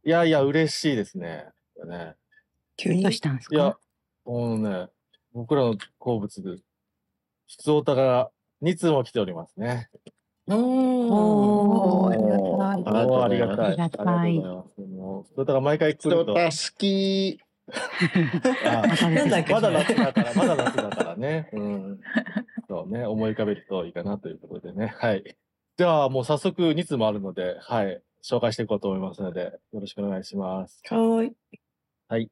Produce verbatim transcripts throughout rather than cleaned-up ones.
いやいや、嬉しいですね。ね急にどうしたんですいや、 か？ あのね、僕らの好物で、ふつおたがに通も来ておりますね。 うーん。 おー、ありがおー、 たい。 ありがとうおー、あございます。 りがたい。ありがとうございあります。もう、ふつおたが毎回来ると、 人た好き。 あ、 また出なんだっけ、 てきた。 まだそれ。 夏だから、まだ夏だからね。うん。そうね、思い浮かべるといいかなということでね。はい。じゃあ、もう早速に通もあるので、はい。紹介していこうと思いますので、よろしくお願いします。 はーい。 はい。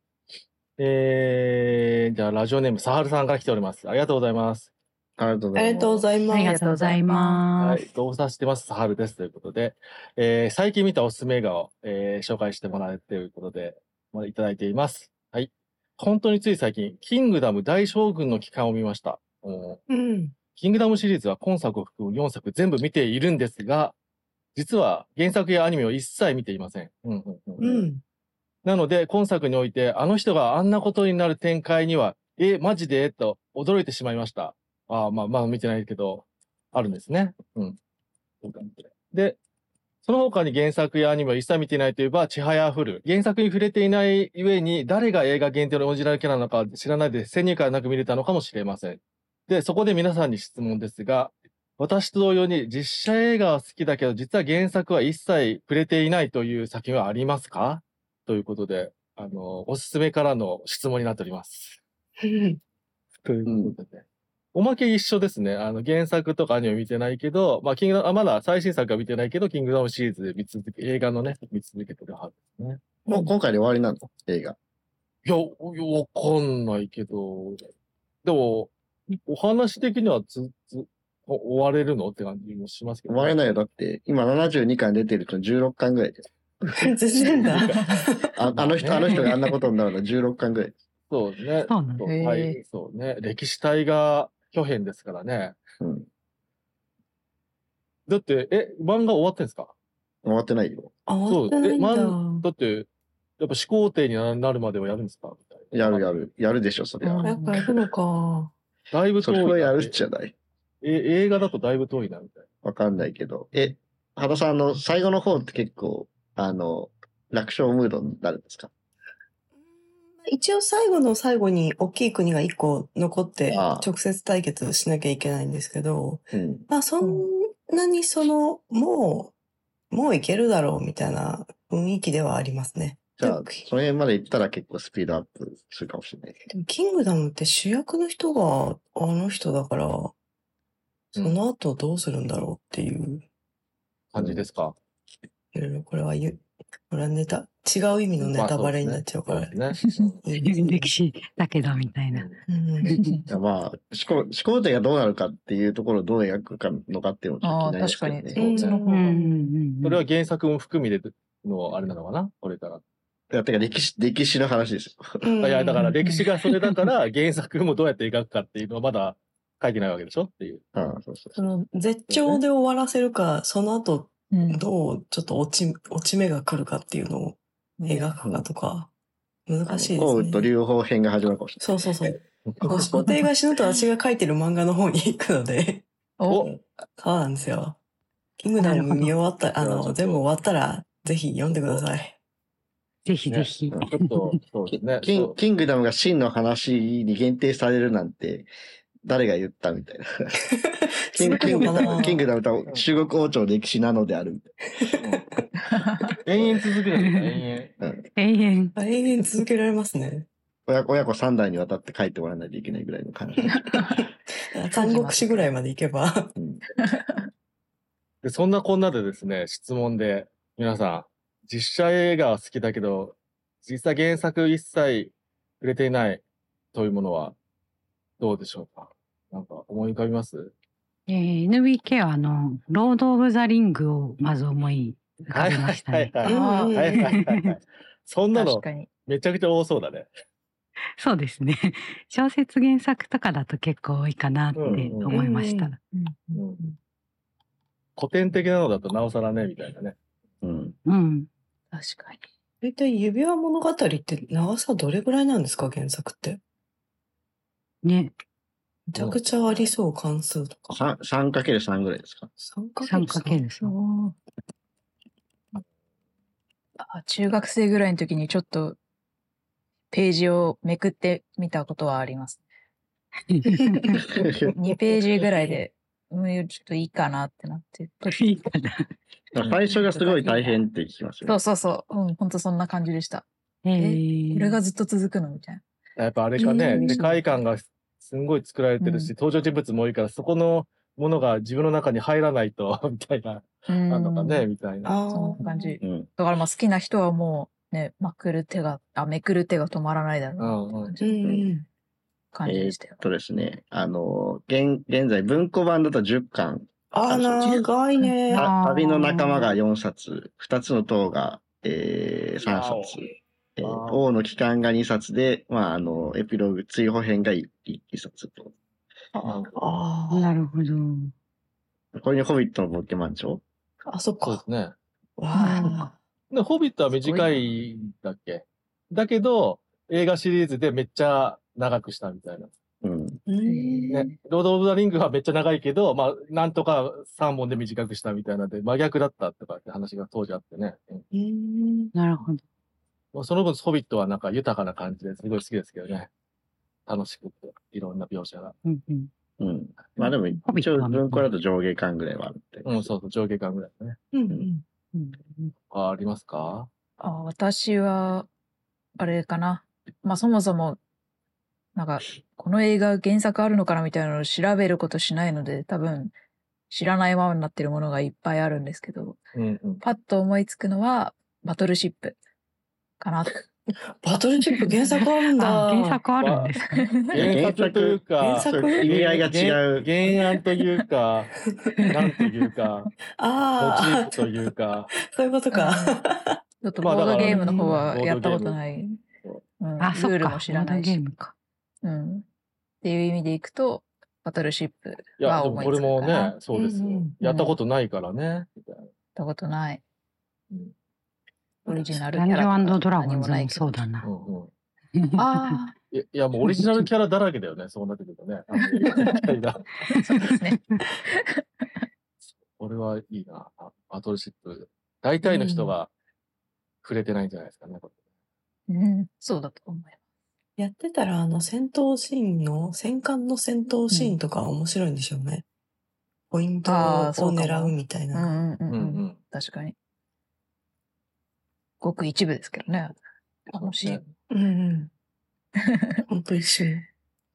えー、じゃあ、ラジオネーム、サハルさんから来ております。ありがとうございます。 ありがとうございありがとうごます。 ざいます。 ありがとうございます。 はい。ご無沙汰してます。サハルです。ということで、えー、最近見たおすすめ映画を、えー、紹介してもらえるということで、まだいただいています。はい。本当につい最近、キングダム大将軍の帰還を見ました。うんうん。 キングダムシリーズは今作を含むよんさく全部見ているんですが、実は原作やアニメを一切見ていません。うんうんうんうん。 なので、今作において、あの人があんなことになる展開には、え、マジでと驚いてしまいました。ああ、まあ、まあ見てないけど、あるんですね。うん。で、その他に原作やアニメを一切見ていないといえば、ちはやふる。原作に触れていない上に、誰が映画限定のオリジナルキャラなのか知らないで先入観なく見れたのかもしれません。で、そこで皆さんに質問ですが、私と同様に実写映画は好きだけど、実は原作は一切触れていないという作品はありますかということで、あの、おすすめからの質問になっております。 うんということでね。おまけ一緒ですね。あの、原作とかアニメ見てないけど、まあ、キングダム、あ、まだ最新作は見てないけど、キングダムシリーズで見続け、映画のね、見続けてるはずですね。 もう今回で終わりなの映画。 いや、いやわかんないけど、でも、お話的にはず、ず、お終われるのって感じもしますけど、 終われないよ。だって、今ななじゅうにかん出てるとじゅうろっかんぐらいです。 全然だ。 ああの人、 まあねあの人があんなことになるのはじゅうろっかんぐらいです。 そうですね。 そうなんそうへーはい、そうね。歴史体が巨編ですからね。 うん。 だって、え、漫画終わってんですか？ 終わってないよ。 あ、終そう。え、 わってないんだ。 漫、だって、やっぱ始皇帝になるまではやるんですかみたいな。 やるやる。やるでしょ、そりゃ。 うんやっぱやるのか。 だいぶそ遠いな。 れはやるじゃない。 え、映画だとだいぶ遠いな、みたいわかんないけど。え、原さん、あの、最後の方って結構、あの、楽勝ムードになるんですか？ 一応最後の最後に大きい国が一個残ってああ直接対決しなきゃいけないんですけど、 うん。 まあそんなにその、もう、もういけるだろうみたいな雰囲気ではありますね。 じゃあでも、 その辺まで行ったら結構スピードアップするかもしれない。 でもキングダムって主役の人があの人だから、その後どうするんだろうっていう、 な感じですか。 いろいろこれは言う、これはネタ、違う意味のネタバレになっちゃうから。 まあそうですね。 歴史だけどみたいな。 うんいやまあ、始皇始皇帝がどうなるかっていうところをどう描くかのかっていうのもちょっと気になりますけどね。 あー確かにそっちの方うんうんが。 うんそれは原作も含みでのあれなのかなこれから。 いや、てか歴史、歴史の話ですよ。 うんいや、だから歴史がそれだから原作もどうやって描くかっていうのはまだ書いてないわけでしょっていう。 ああ、そうそうその絶頂で終わらせるか、その後うんどうちょっと落ち、落ち目が来るかっていうのを描くかとか、難しいです幸運とね。 流法編が始まるかもしれそうそうそう。始皇帝が死ぬと私が書いてる漫画の方に行くので、 お、 そうなんですよ。キングダム見終わった、あの、 なるほど全部終わったら、ぜひ読んでください。 ぜひぜひ。 ねちょっと、そうですね。 キンそうキングダムが真の話に限定されるなんて、誰が言ったみたいな。キングキングダム、キングダムと中国王朝の歴史なのであるみたい延々続けるんだ、延な。うん永遠。 永遠続けられますね。 親子親子三代にわたって書いてもらわないといけないぐらいの感じ。 三国志ぐらいまで行けば。 うん 々。で、そんなこんなでですね、質問で、皆さん、実写映画は好きだけど、実際原作一切触れていないというものはどうでしょうか？なんか思い浮かびます？ えー、エヌビーケー はあの、ロード・オブ・ザ・リングをまず思い浮かべましたね。 はいはいうんはい。はいはいはいはい。そんなの確かに。 めちゃくちゃ多そうだね。 そうですね。小説原作とかだと結構多いかなって思いました。 うんうん古典的なのだとなおさらね、みたいなね。 うん。 うん。 確かに。 大体指輪物語って長さどれぐらいなんですか、原作って。 ね。 めちゃくちゃありそう、関数とか。 三、三かける三ぐらいですか？ さんかけるさんかけるさん。 ああ、中学生ぐらいの時にちょっとページをめくってみたことはあります。にページぐらいで、うん、ちょっといいかなってなって。 いいかな。 最初がすごい大変って聞きますよね。 そうそうそう。うん、ほんとそんな感じでした。 ええ、 ーこれがずっと続くのみたいな。 やっぱあれかね、 うん世界観がすんごい作られてるし、 うん登場人物も多いから、そこのものが自分の中に入らないと、みたいな、 うあんのかね、 ん。 みたいな。 あそんな感じ。 うん。 だからまあ好きな人はもうね、まくる手が、あ、めくる手が止まらないだろうなってあ。うん感じうん。 感じでしたよえーっ。とですね、あの、現、現在文庫版だとじゅっかん。 あー、長いね。 あーた旅の仲間がよんさつ、ふたつの塔が、えー、さんさつ、えー、 わお王の帰還がにさつで、まあ、あの、エピローグ、追放編がいっさつと。 ああ。 なるほど。 これにホビットの冒険満潮。 あ、そっか。 そうですね。 わあ。 で、ホビットは短いんだっけだけど、映画シリーズでめっちゃ長くしたみたいな。 うん。 うん。 ね、ロード・オブ・ザ・リングはめっちゃ長いけど、まあ、なんとかさんぼんで短くしたみたいなんで、真逆だったとかって話が当時あってね。うんうん。 なるほど。 まあその分、ホビットはなんか豊かな感じですごい好きですけどね。楽しくて、いろんな描写が。 うんうん。 うん。まあでも、一応文庫だと上下巻ぐらいはあるって。 うん、そうそう、上下巻ぐらいだね。 うんうん。 うんあ、ありますかあ、私は、あれかな。まあそもそも、なんか、この映画原作あるのかなみたいなのを調べることしないので、多分、知らないままになってるものがいっぱいあるんですけど、 うんうん。 パッと思いつくのは、バトルシップかな。 バトルシップ原作あるんだ。 あ、原作あるんですか。 原作というか、 原作そう意味合いが違う。 原原案というか、なんというか、モチーあフというか、 あ、そういうことか。 ちょっとボードゲームの方はやったことない。うん、 あ、そっか。 ルールも知らないしボードゲー。ムか。 うん。っていう意味でいくと、バトルシップいや、 はでもこれ思いつくかな。 もやっね、そうですよ。 うんうんやったことないからね。みたいなたことない。 うんオリジナルダンジキャラとかョンドラゴ何ンズももないけどそうだな。 うんうんあいや、いやもうオリジナルキャラだらけだよね、そうなってくるとね。あのみたいなあ、そうですね。 これはいいな。あバトルシップ。大体の人が触れてないんじゃないですかね。こうん、そうだと思います。 やってたら、あの、戦闘シーンの、戦艦の戦闘シーンとか面白いんでしょうね。ポイントをあーそうかも狙うみたいな。 うんうんうんれうんうん。 うん。 確かに。ごく一部ですけどね。楽しい。 うんうん。ほんと一瞬。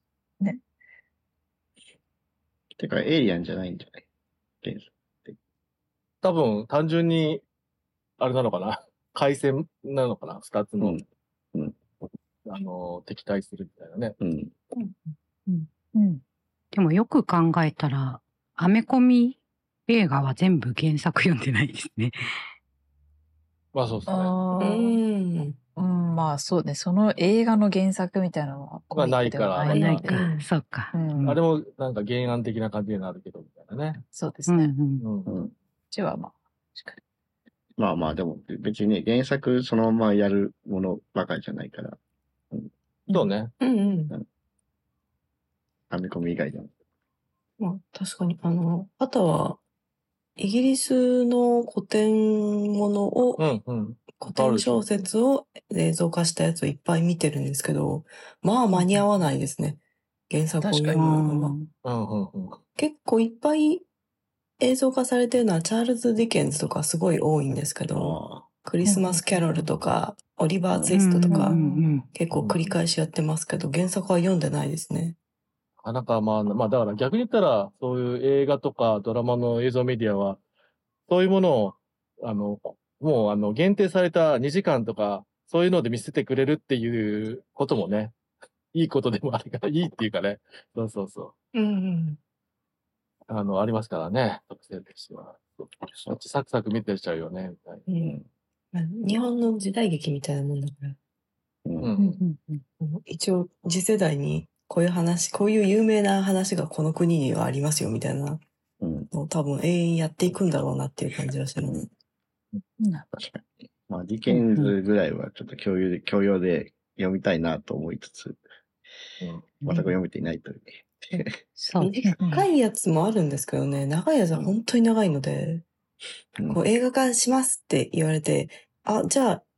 てか、エイリアンじゃないんじゃない原作。 多分、単純に、あれなのかな。回線なのかな。二つの、 うんうんあの、敵対するみたいなね。 うん。 うん。 でもよく考えたら、アメコミ映画は全部原作読んでないですね。 まあそうですね。 あうーん。 うん、まあそうね。その映画の原作みたいなのはコミックではまあないないかので。 うん。 そうか。 うんあれもなんか原案的な感じになるけど、みたいなね。 そうですね。 うんうん。 うん。 うん。 こっちはまあ、確かまあまあ、でも別にね、原作そのままやるものばかりじゃないから、 に。 そうね。 うんうん。 編み込み以外でも。 まあ、確かに、あの、あとは、イギリスの古典ものを、 うんうん。 古典小説を映像化したやつをいっぱい見てるんですけど、まあ間に合わないですね。原作を読むのは。 うんうんうん。 結構いっぱい映像化されてるのはチャールズ・ディケンズとかすごい多いんですけど、クリスマス・キャロルとか、オリバー・ツイストとかうん、うん結構繰り返しやってますけど、原作は読んでないですね。 あなんかまあ、まあだから逆に言ったら、そういう映画とかドラマの映像メディアは、そういうものを、あの、もうあの、限定されたにじかんとか、そういうので見せてくれるっていうこともね、いいことでもあるから、いいっていうかね、そうそうそう。 うんうん。 あの、ありますからね、特性としては。そっちサクサク見てちゃうよね、みたいうんまあ日本の時代劇みたいなもんだから。 うんな。う。 うんんうんうん。 一応、次世代にこういう話、こういう有名な話がこの国にはありますよみたいなうん。 のを多分永遠やっていくんだろうなっていう感じがしてます。 な確かに。まあ、ディケンズぐらいはちょっと共有で、共用で読みたいなと思いつつ、 うん全く読めていないという。 そう。 短いやつもあるんですけどね、長いやつは本当に長いので、 うんこう映画化しますって言われて、あ、じゃあ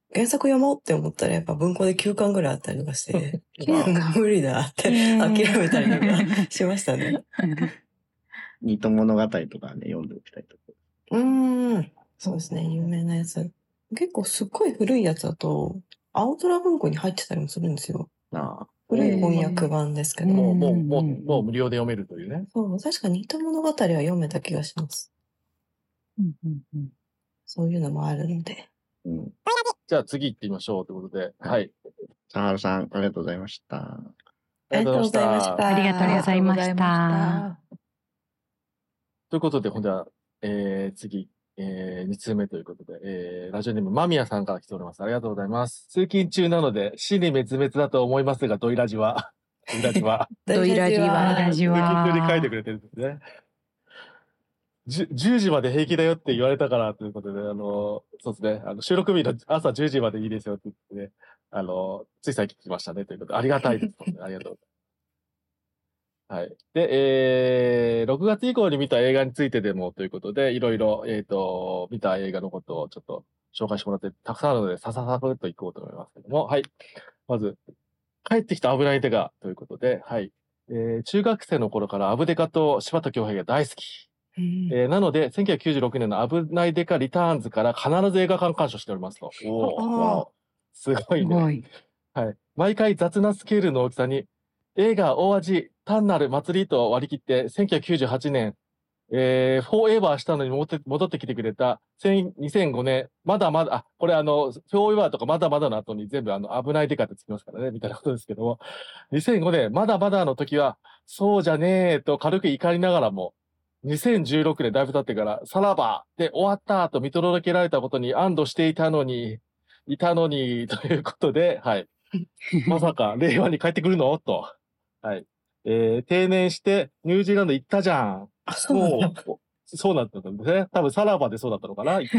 原作読もうって思ったらやっぱ文庫できゅうかんぐらいあったりとかして、 きゅうかんもう無理だって諦めたりとかしましたね。 ニート物語とかね、読んでおきたいとこうーん。そうですね、有名なやつ。結構すっごい古いやつだと、青空文庫に入ってたりもするんですよ。 ろ。なあ。 古い翻訳版ですけど。 もう、もう、もう、 うんうんうんもう無料で読めるというね。 そう、確かに似た物語は読めた気がします。 うんうんうんそういうのもあるので。 うん。 じゃあ次行ってみましょうということで。はい。 さはるさん、ありがとうございました。 ありがとうございました。 ありがとうございましたありがとうございまということで、ほんじゃあ、えー、次、えー、に通目ということで、えー、ラジオネーム、間宮さんから来ております。ありがとうございます。通勤中なので、死に滅裂だと思いますが、ドイラジは。ドイラジは。 ドイラジはドイラジ通は勤中に書いてくれてるんですね。じゅじゅうじまで平気だよって言われたからということで、あの、そうですね、あの収録日の朝じゅうじまでいいですよって言ってね、あの、つい最近聞きましたねということで、ありがたいです。本当にありがとう。はい。で、えー、ろくがつ以降に見た映画についてでもということで、いろいろ、えっ、と、見た映画のことをちょっと紹介してもらって、たくさんあるので、さささくっといこうと思いますけども、はい。まず、帰ってきた危ないデカということで、はい。えー、中学生の頃からアブデカと柴田恭平が大好き。 うんえーなので、せんきゅうひゃくきゅうじゅうろくねんの危ないデカリターンズから必ず映画館鑑賞しておりますと。おー、 あーわおすごいね。 すごい。 はい。毎回雑なスケールの大きさに、映画大味、単なる祭りと割り切って、せんきゅうひゃくきゅうじゅうはちねん、えー、フォーエバーしたのに戻って戻ってきてくれた、にせんごねん、まだまだ、あ、これあの、フォーエバーとかまだまだの後に全部あの、危ないデカってつきますからね、みたいなことですけども、にせんごねん、まだまだの時は、そうじゃねえと軽く怒りながらも、にせんじゅうろくねんだいぶ経ってから、さらばで終わったと見届けられたことに安堵していたのに、いたのに、ということで、はい。まさか、令和に帰ってくるのと。はい。えー、定年して、ニュージーランド行ったじゃん。 あ、そうなんだ。 もう、そうだったんですね。多分、さらばでそうだったのかな。はい。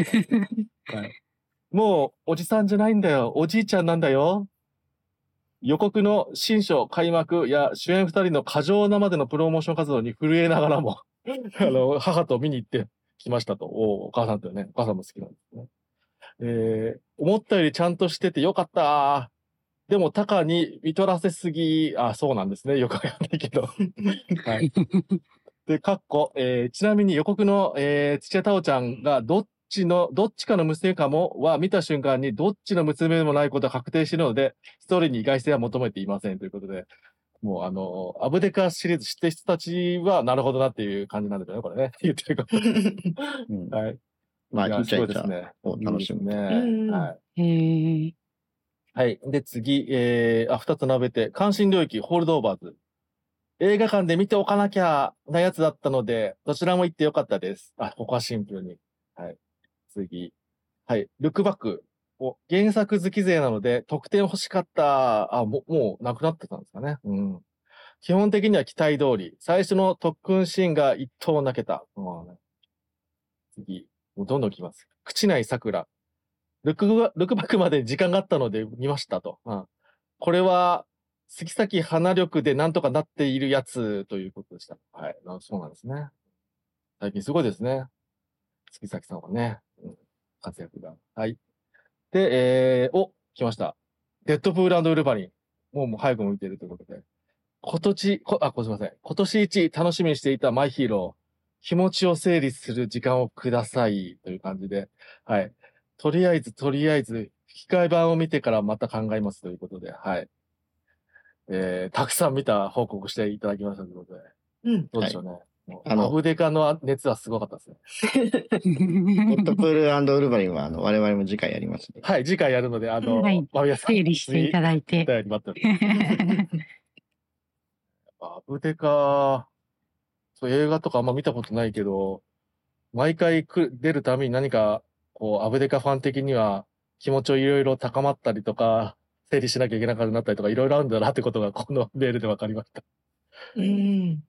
もう、おじさんじゃないんだよ。おじいちゃんなんだよ。予告の新書開幕や主演二人の過剰なまでのプロモーション活動に震えながらも、あの、母と見に行ってきましたと。おお母さんとね、お母さんも好きなんですね。えー、思ったよりちゃんとしててよかった。でも、タカに見取らせすぎ、あ、そうなんですね。よくわかんないけど。はい。で、かっこ、えーちなみに予告の、えー、土屋太鳳ちゃんがどっちの、どっちかの娘かもは見た瞬間にどっちの娘でもないことが確定しているので、ストーリーに意外性は求めていませんということで、もうあの、アブデカシリーズ知ってる人たちはなるほどなっていう感じなんですよね、これね。言ってること。 うん。 はい。 まあ、 いやいいちゃいちゃすごいですね。 を楽しむ。 いいですうんね。はい。 へーはい。で、次、えー、あ、二つ並べて、関心領域、ホールドオーバーズ。映画館で見ておかなきゃなやつだったので、どちらも行ってよかったです。あ、ここはシンプルに。はい。次。はい。ルックバック。お原作好き勢なので、得点欲しかった。あ、もう、もうなくなってたんですかね。うん。基本的には期待通り。最初の特訓シーンが一等泣けた。うん、次。もうどんどん来ます。口内桜。ルックが、ルックバックまで時間があったので見ましたと。うん、これは、杉咲花力でなんとかなっているやつということでした。はい。なそうなんですね。最近すごいですね。杉咲さんはね。うん、活躍が。はい。で、えー、お、来ました。デッドプールウルヴァリン。もうもう早く向いているということで。今年、こあ、こすいません。今年一楽しみにしていたマイヒーロー。気持ちを整理する時間をください。という感じで。はい。とりあえず、とりあえず、吹き替え版を見てからまた考えますということで。はい。えー、たくさん見た報告していただきましたということで。 うん。 どうでしょうね。もうあのアブデカの熱はすごかったですね。 ホットプールウルヴァリンは、あの、我々も次回やりますね。 はい。次回やるので、あの、 はいまみやさん。 整理していただいて。 お便り待っております。アブデカ、そう映画とかあんま見たことないけど、毎回く出るたびに何か、こう、アブデカファン的には気持ちをいろいろ高まったりとか、整理しなきゃいけなくなったりとか、いろいろあるんだなってことが、このメールで分かりました。 うん。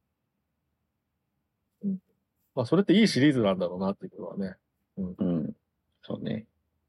まあ、それっていいシリーズなんだろうなっていうことはね。 うん。そうね。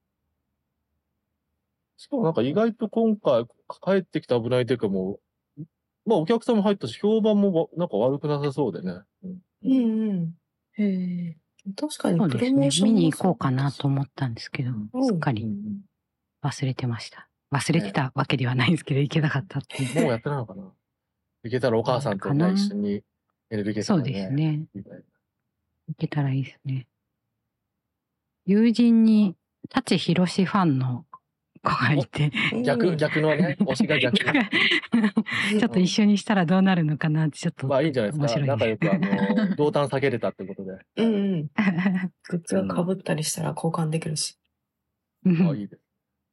しかもなんか意外と今回、帰ってきた危ないデカも、まあお客さんも入ったし、評判もなんか悪くなさそうでね。うんうんうん。 へえ。 確かにプそうですね。 ロモーションも見に行こうかなと思ったんですけど、 うんすっかり。 うん忘れてました。忘れてたわけではないんですけど、行けなかったっていう。 もうやってないのかな。行けたらお母さんとね、 かな一緒に エヌビーケーそうとかね。 ですね。 みたいな行けたらいいですね。友人に、舘ひろしファンの子がいて、 逆、逆のね、推しが逆。 ちょっと一緒にしたらどうなるのかなってちょっとまあいいんじゃないですか。 面白いね仲良く、あの、同担下げれたってことで。 うんうん。グッズが被ったりしたら交換できるし。 あいいです。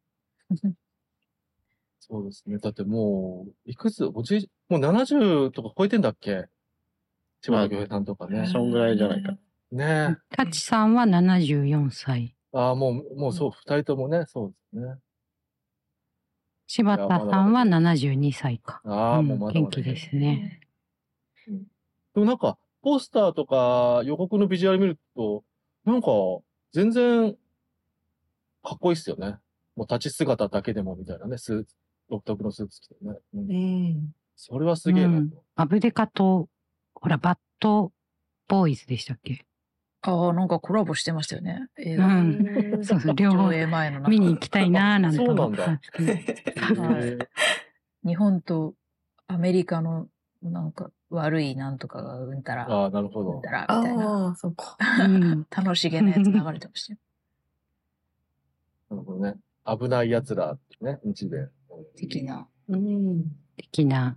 そうですね。だってもう、いくつ、おじい、もうななじゅうとか超えてんだっけ柴田恭平さんとかね。 そんぐらいじゃないか。 ねえ。 タチさんはななじゅうよんさい。 ああ、もう、もうそう、二人ともね、そうですね。 柴田さんはななじゅうにさいか。 ああ、 うんもうまだまだ。 元気ですね。 でもなんか、ポスターとか予告のビジュアル見ると、なんか、全然、かっこいいっすよね。もう立ち姿だけでもみたいなね、スーツ、独特のスーツ着てね。うんうん。 それはすげえなうんと。 アブデカと、ほら、バッドボーイズでしたっけ？ ああ、なんかコラボしてましたよね。映う画。 ん。そうそう、両方上映前のなんか見に行きたいなーなんてそう思なんだ。 ってたんですけど。 はいへえ日本とアメリカのなんか悪いなんとかがうんたら、 ああ、なるほどうんた。らみたいな。 ああ、そうか。 うん楽しげなやつ流れてましたよ。 なるほどね。危ない奴らってね、日米。 的な。 うん。 的な。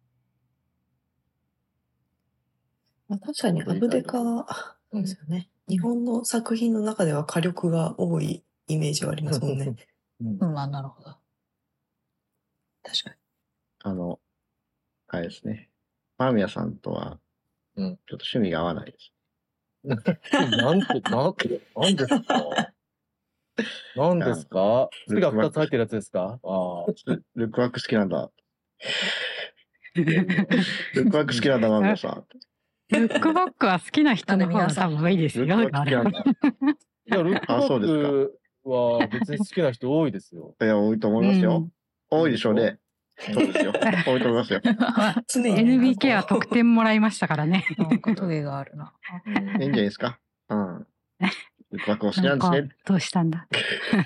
まあ、確かにアブデカは、そうですよね。日本の作品の中では火力が多いイメージはありますもんね。 うんうん、まあなるほど。確かに。 あの、あれですね。間宮さんとは、 うんちょっと趣味が合わないです。 なんて、なんて、なんですかなんですか月が二つ入ってるやつですかああ。 ルックワーク好きなんだ。ルックワーク好きなんだ、間宮さん。 ルックバックは好きな人の方が多分多いですよ。 ルックワーク好きなんだ。 いや、ルックバあそうですかックは別に好きな人多いですよ。 いや、多いと思いますよ。 うん多いでしょうね。そうですよ。多いと思いますよ。 常にエヌビーケー は得点もらいましたからね。 なんかトゲがあるな。 いいんじゃないですか。うん。ルックワークお好きなかなんんですね。 どうしたんだ。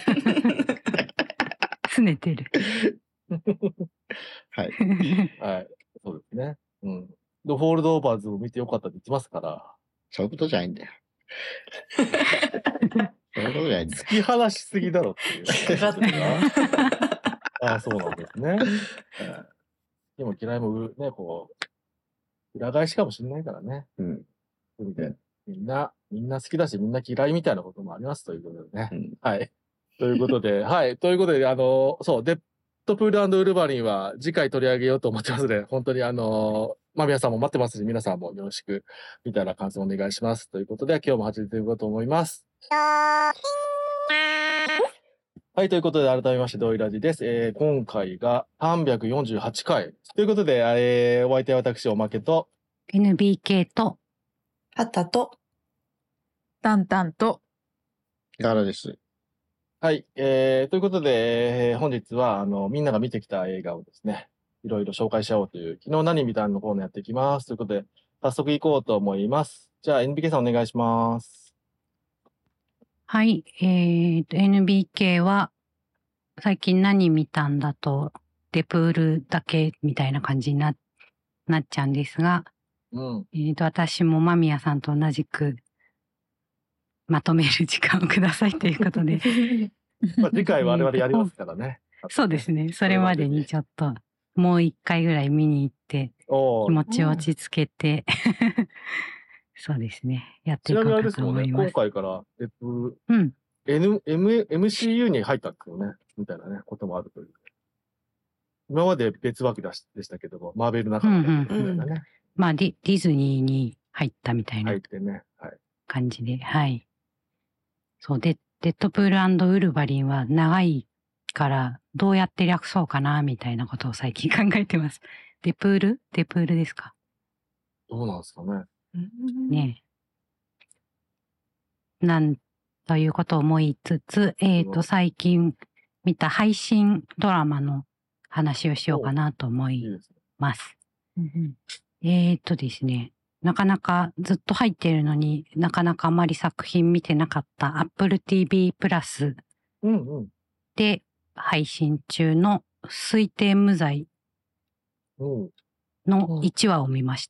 拗ねてる。 はい。 はい。そうですね。うん。で、ホールドオーバーズを見てよかったって言ってますから。 そういうことじゃないんだよ。そういうことじゃないんだよ。 突き放しすぎだろっていう。 かかってるああ、そうなんですね。えーでも嫌いもう、ね、こう、裏返しかもしれないからね。 うん。 それで、みんな、みんな好きだし、みんな嫌いみたいなこともありますということでね。 うん。 はい。ということで、はい。ということで、あの、そう、デッドプールウルヴァリンは次回取り上げようと思ってますので、本当にあの、まあ、皆さんも待ってますし、皆さんもよろしく、みたいな感想お願いします。ということで、今日も始めていこうと思います。はい。ということで、改めまして、ドイラジです。えー、今回がさんびゃくよんじゅうはちかい。ということで、えー、お相手は私、おまけと、 エヌビーケー と、 はたと、 タンタンと、 ガラです。 はい。えー、ということで、えー本日は、あの、みんなが見てきた映画をですね、いろいろ紹介しちゃおうという、昨日何見たのコーナーやっていきます。ということで、早速行こうと思います。じゃあ、エヌビーケー さんお願いします。 はい、えーと、エヌビーケー は、最近何見たんだと、デプールだけみたいな感じにななっちゃうんですが、 うん。 えーと、私も間宮さんと同じく、まとめる時間をくださいということで。 まあ、次回我々やりますからね。 そうですね。それまでにちょっと、もう一回ぐらい見に行って、 おー気持ちを落ち着けて、そうですね。やってちなみにあいこうかれですよね、 と思います。 今回から、えっと、 うん。 N、M、エムシーユー に入ったんですよね。みたいなね、こともあるという。今まで別枠でしたけども、マーベルの中みたいなみたいなね。 まあディ、ディズニーに入ったみたいな入ってね。はい。 感じで、はい。そうで、デッドプールウルヴァリンは長いからどうやって略そうかなみたいなことを最近考えてます。デプールデプールですかどうなんですかね。 ねえ。なんということを思いつつ、えっ、と、最近見た配信ドラマの話をしようかなと思いいいですね。 ます。えっとですね、なかなかずっと入っているのになかなかあまり作品見てなかった Apple ティーブイ プラスうんうん。 で配信中の推定無罪うん。 のいちわを見ました。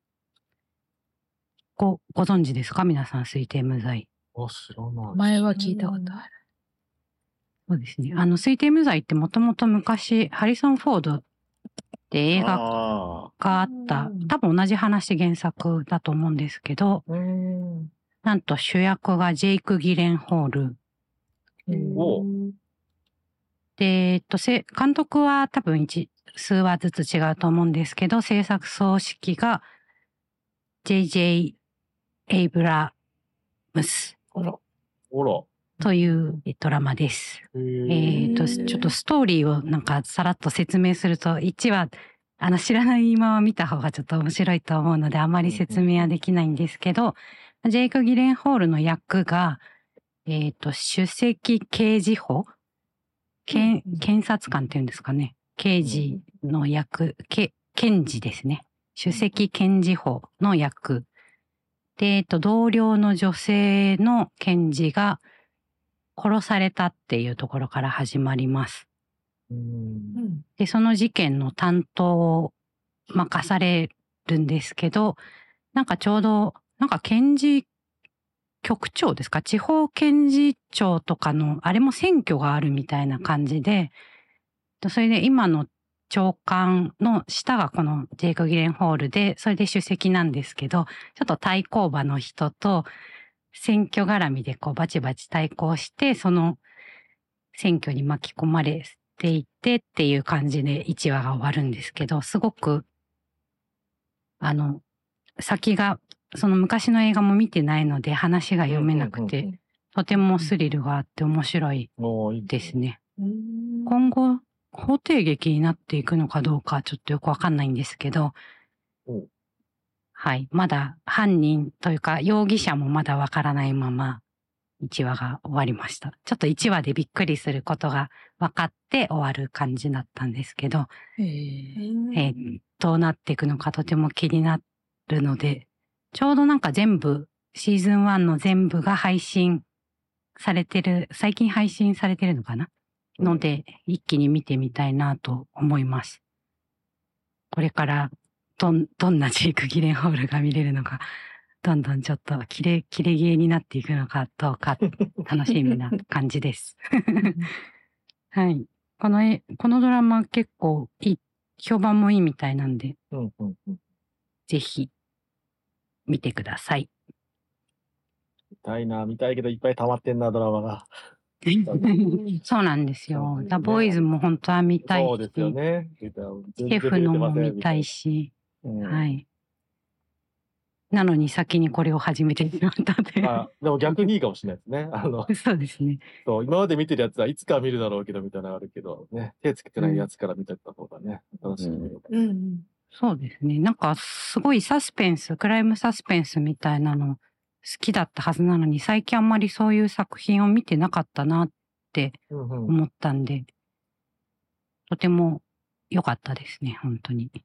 ご、ご存知ですか皆さん、推定無罪。 あ、知らない。 前は聞いたことある。 そうですね。あの、推定無罪ってもともと昔、ハリソン・フォードって映画あがあった、多分同じ話原作だと思うんですけど、 うん。 なんと主役がジェイク・ギレンホール。 おで、えっと、せ監督は多分一、数話ずつ違うと思うんですけど、制作総指揮が ジェイジェイ エイブラムスあら。 ほら。 というドラマです。 ええーっと、ちょっとストーリーをなんかさらっと説明すると、いちわ、あの、知らないまま見た方がちょっと面白いと思うので、あまり説明はできないんですけど、ジェイク・ギレンホールの役が、えっと、首席刑事補検検察官っていうんですかね。刑事の役、け検事ですね。首席検事補の役。で、えっと、同僚の女性の検事が殺されたっていうところから始まります。 うんで、その事件の担当を任されるんですけど、なんかちょうど、なんか検事局長ですか、地方検事長とかの、あれも選挙があるみたいな感じで、それで今の長官の下がこのジェイク・ギレンホールで、それで主席なんですけど、ちょっと対抗馬の人と選挙絡みでこうバチバチ対抗して、その選挙に巻き込まれていってっていう感じでいちわが終わるんですけど、すごく、あの、先が、その昔の映画も見てないので話が読めなくうんうんうんて、とてもスリルがあって面白いおーいいですね。 うん今後、法廷劇になっていくのかどうかちょっとよくわかんないんですけどうん、 はい。まだ犯人というか容疑者もまだわからないままいちわが終わりました。ちょっといちわでびっくりすることが分かって終わる感じだったんですけど、 へえ。 えーどうなっていくのかとても気になるので、ちょうどなんか全部、シーズンワンの全部が配信されてる、最近配信されてるのかな、ので、一気に見てみたいなと思います。これから、どん、どんなジェイク・ギレンホールが見れるのか、どんどんちょっとキレ、キレゲーになっていくのかどうか、楽しみな感じです。はい。この絵、このドラマ結構いい、評判もいいみたいなんで、 うんうんうん。 ぜひ、見てください。 見たいな、見たいけどいっぱい溜まってんな、ドラマが。 そうなんですよ。 うんザ・ボーイズも本当は見たいし、 そうですよね。シシェフのも見たいし、 うんはい。なのに先にこれを始めてしまったんで。 あ、でも逆にいいかもしれないですね。あの、 そうですね。 そう、今まで見てるやつはいつかは見るだろうけど、みたいなのあるけど、ね、手つけてないやつから見てった方がね、楽しみ。 うんそうですね。なんかすごいサスペンス、クライムサスペンスみたいなの好きだったはずなのに、最近あんまりそういう作品を見てなかったなってうんうん。 思ったんで、とても良かったですね、本当に。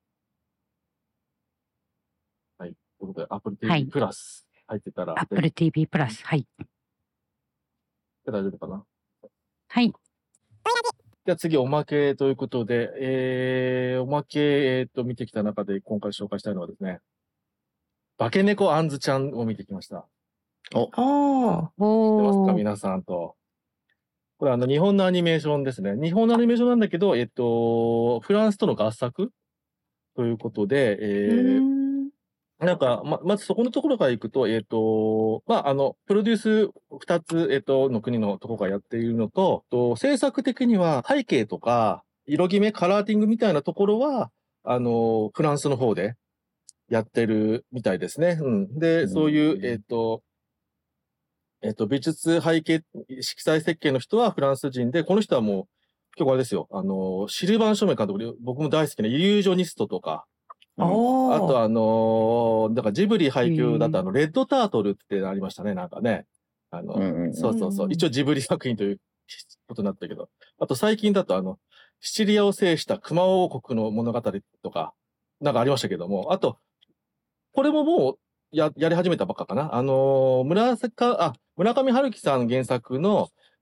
はい。ということで、Apple はティーブイいプラス入ってたら、 Apple ティーブイ プラス、はい。 大丈夫かな。 はい。 じゃあ次、おまけということで、えー、おまけ、えっと、見てきた中で今回紹介したいのはですね、化け猫あんずちゃんを見てきました。 ああ。 知ってますかおー。 皆さんと。これあの、日本のアニメーションですね。日本のアニメーションなんだけど、えっと、フランスとの合作ということで、えー、 うんなんか、ま、まずそこのところから行くと、えっと、まあ、あの、プロデュース二つ、えっと、の国のところがやっているのと、と制作的には背景とか、色決め、カラーティングみたいなところは、あの、フランスの方でやってるみたいですね。うん。で、そういう、えっと、えっと、美術背景、色彩設計の人はフランス人で、この人はもう、結構あれですよ。あの、シルバン・ショメ監督で、僕も大好きなイリュージョニストとか、 ああとあ。 あのーだからジブリ配給だとあの、レッドタートルってありましたね、なんかね。あの、 うんうんうんそうそうそうう。 ん一応ジブリ作品ということになったけど。あと最近だとあの、シチリアを制した熊王国の物語とか、なんかありましたけども、あと、これももうや、やり始めたばっかかな。あのー村坂、あ、村上春樹さん原作の、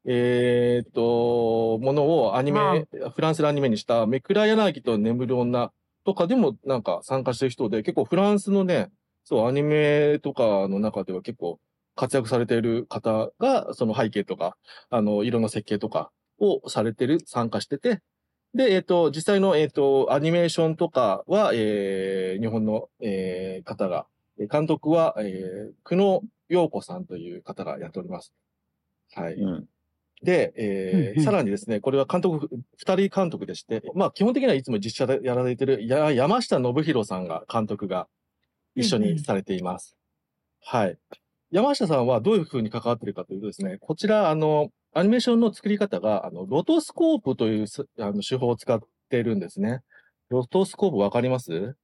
えーっと、ものをアニメ、フランスでアニメにしためくら柳と眠る女とかでもなんか参加してる人で、結構フランスのね、そう、アニメとかの中では結構活躍されている方が、その背景とか、あの、色の設計とかをされてる、参加してて、で、えっと、実際の、えっと、アニメーションとかは、えー、日本の、えー、方が、えー監督は、えー、久野陽子さんという方がやっております。はい。 うん。 で、えーうんうんさらにですね、これは監督、二人監督でして、まあ基本的にはいつも実写でやられてる、や山下信弘さんが、監督が一緒にされています。はい。山下さんはどういうふうに関わっているかというとですね、こちら、あの、アニメーションの作り方が、あの、ロトスコープというすあの手法を使っているんですね。ロトスコープわかります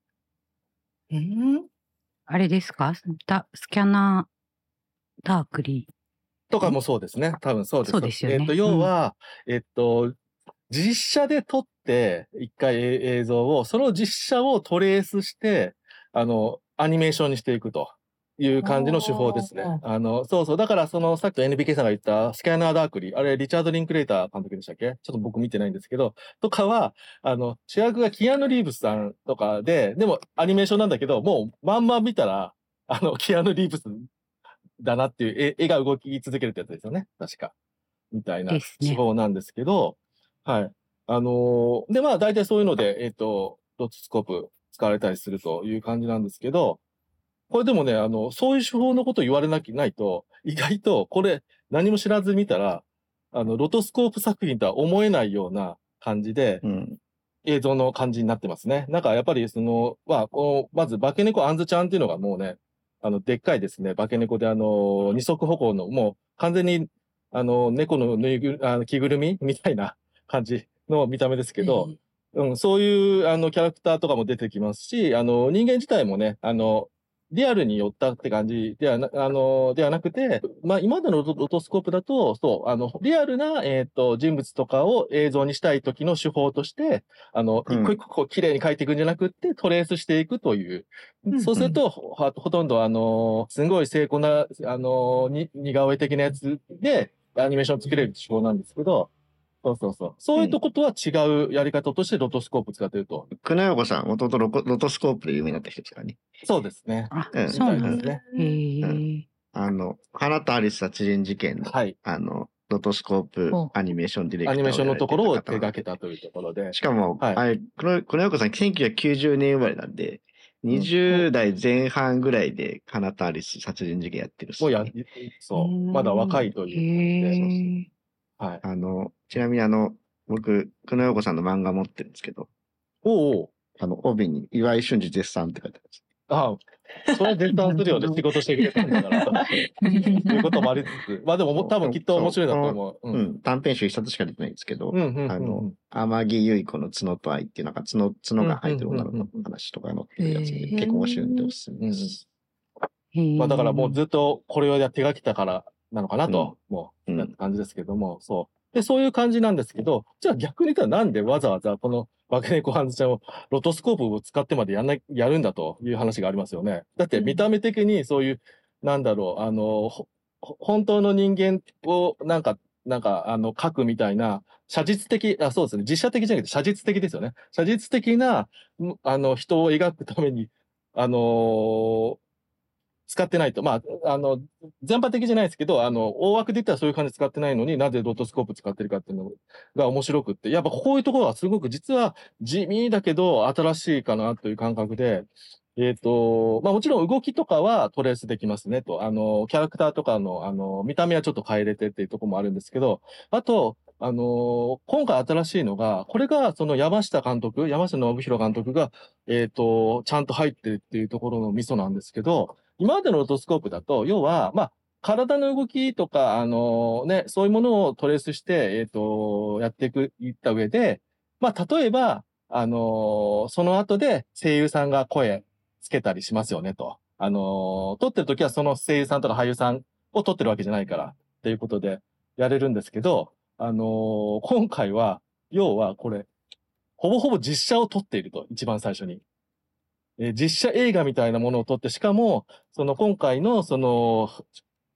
うんあれですかダスキャナーダークリとかもそうですね。多分そうです。 そうですよねえっと、要は、えっと、実写で撮って、一回え映像を、その実写をトレースして、あの、アニメーションにしていくという感じの手法ですね。あの、そうそう。だから、その、さっき エヌビーケー さんが言ったスキャナーダークリー、あれ、リチャード・リンクレーター監督でしたっけちょっと僕見てないんですけど、とかは、あの、主役がキアヌ・リーブスさんとかで、でもアニメーションなんだけど、もう、まんま見たら、あの、キアヌ・リーブスだなっていう絵絵が動き続けるってやつですよね。確か。みたいなですね手法なんですけど、はい。あのーで、まあ、大体そういうので、えっ、と、ロトスコープ使われたりするという感じなんですけど、これでもね、あの、そういう手法のことを言われなきゃないと、意外と、これ、何も知らず見たら、あの、ロトスコープ作品とは思えないような感じで、 うん。 映像の感じになってますね。なんかやっぱりその、まあ、この、まず、化け猫あんずちゃんっていうのがもうね、あの、でっかいですね、化け猫であの、二足歩行の、もう完全に、あの、猫のぬいぐる、あの着ぐるみみたいな感じの見た目ですけど、うん、そういう、あの、キャラクターとかも出てきますし、あの、人間自体もね、あの、リアルに寄ったって感じではな、あの、ではなくて、まあ、今までのロトロトスコープだと、そう、あの、リアルな、えっと、人物とかを映像にしたい時の手法として、あの、 うん一個一個こう綺麗に描いていくんじゃなくって、トレースしていくという。 うんそうすると、ほほとんど、あの、すごい精巧な、あの、に似顔絵的なやつで、アニメーション作れる手法なんですけど、そうそうそう。そういうとことは違うやり方としてロトスコープ使ってると。 久野陽子さん、もともとロコロトスコープで有名になった人ですからね。 そうですね。 あ、 うんそうなんだ。 みたいですへね。 え。 あの、花とアリス殺人事件の、 はい。 あの、ロトスコープおアニメーションディレクターアニメーションのところを手をやられてた方なんで掛けたというところで。 しかも、 はいあれ、この、この陽子さん、せんきゅうひゃくきゅうじゅうねん生まれなんで、にじゅう代前半ぐらいで、カナタアリス殺人事件やってるっすもうやよね。、 そう。まだ若いという感じで。 へえ。 はい。 あの、ちなみにあの、僕、久野陽子さんの漫画持ってるんですけど、 おうおう。 あの、帯に岩井俊二絶賛って書いてあるんです。 ああ、それは絶賛するよね。仕事してくれたんだから。ということもありつつ。まあでもも、多分きっと面白いなと思う。 う。ん、短編集一冊しか出てないんですけど、 うん、うん、うん。 あの、天城ゆい子の角と愛っていうなんか角、角が生えてる女の子の話とか載ってるやつで、 うんうんうんうん結構面白いんでおすすめです。 へえ。 まあだからもうずっとこれをや手がけたからなのかなと、もう、 うん感じですけども、そう。で、そういう感じなんですけど、じゃあ逆に言ったらなんでわざわざこの化け猫ハンズちゃんをロトスコープを使ってまでやんな、やるんだという話がありますよね。だって見た目的にそういう、なんだろう、あの、ほほ本当の人間をなんか、なんか、あの、描くみたいな、写実的、あ、そうですね。実写的じゃなくて写実的ですよね。写実的な、んあの、人を描くために、あのー使ってないと。まあ、あの、全般的じゃないですけど、あの、大枠で言ったらそういう感じで使ってないのになぜロトスコープ使ってるかっていうのが面白くって、やっぱこういうところはすごく実は地味だけど新しいかなという感覚で、えっ、と、まあもちろん動きとかはトレースできますねと。あの、キャラクターとかの、あの、見た目はちょっと変えれてっていうところもあるんですけど、あと、あの今回新しいのが、これがその山下監督、山下信弘監督が、えっ、と、ちゃんと入ってるっていうところのミソなんですけど、今までのロトスコープだと、要は、まあ、体の動きとか、あのね、そういうものをトレースして、えっ、と、やっていく、いった上で、まあ、例えば、あのその後で声優さんが声つけたりしますよね、と。あの撮ってる時はその声優さんとか俳優さんを撮ってるわけじゃないから、っていうことでやれるんですけど、あの今回は、要はこれ、ほぼほぼ実写を撮っていると、一番最初に。えー実写映画みたいなものを撮って、しかも、その今回の、その、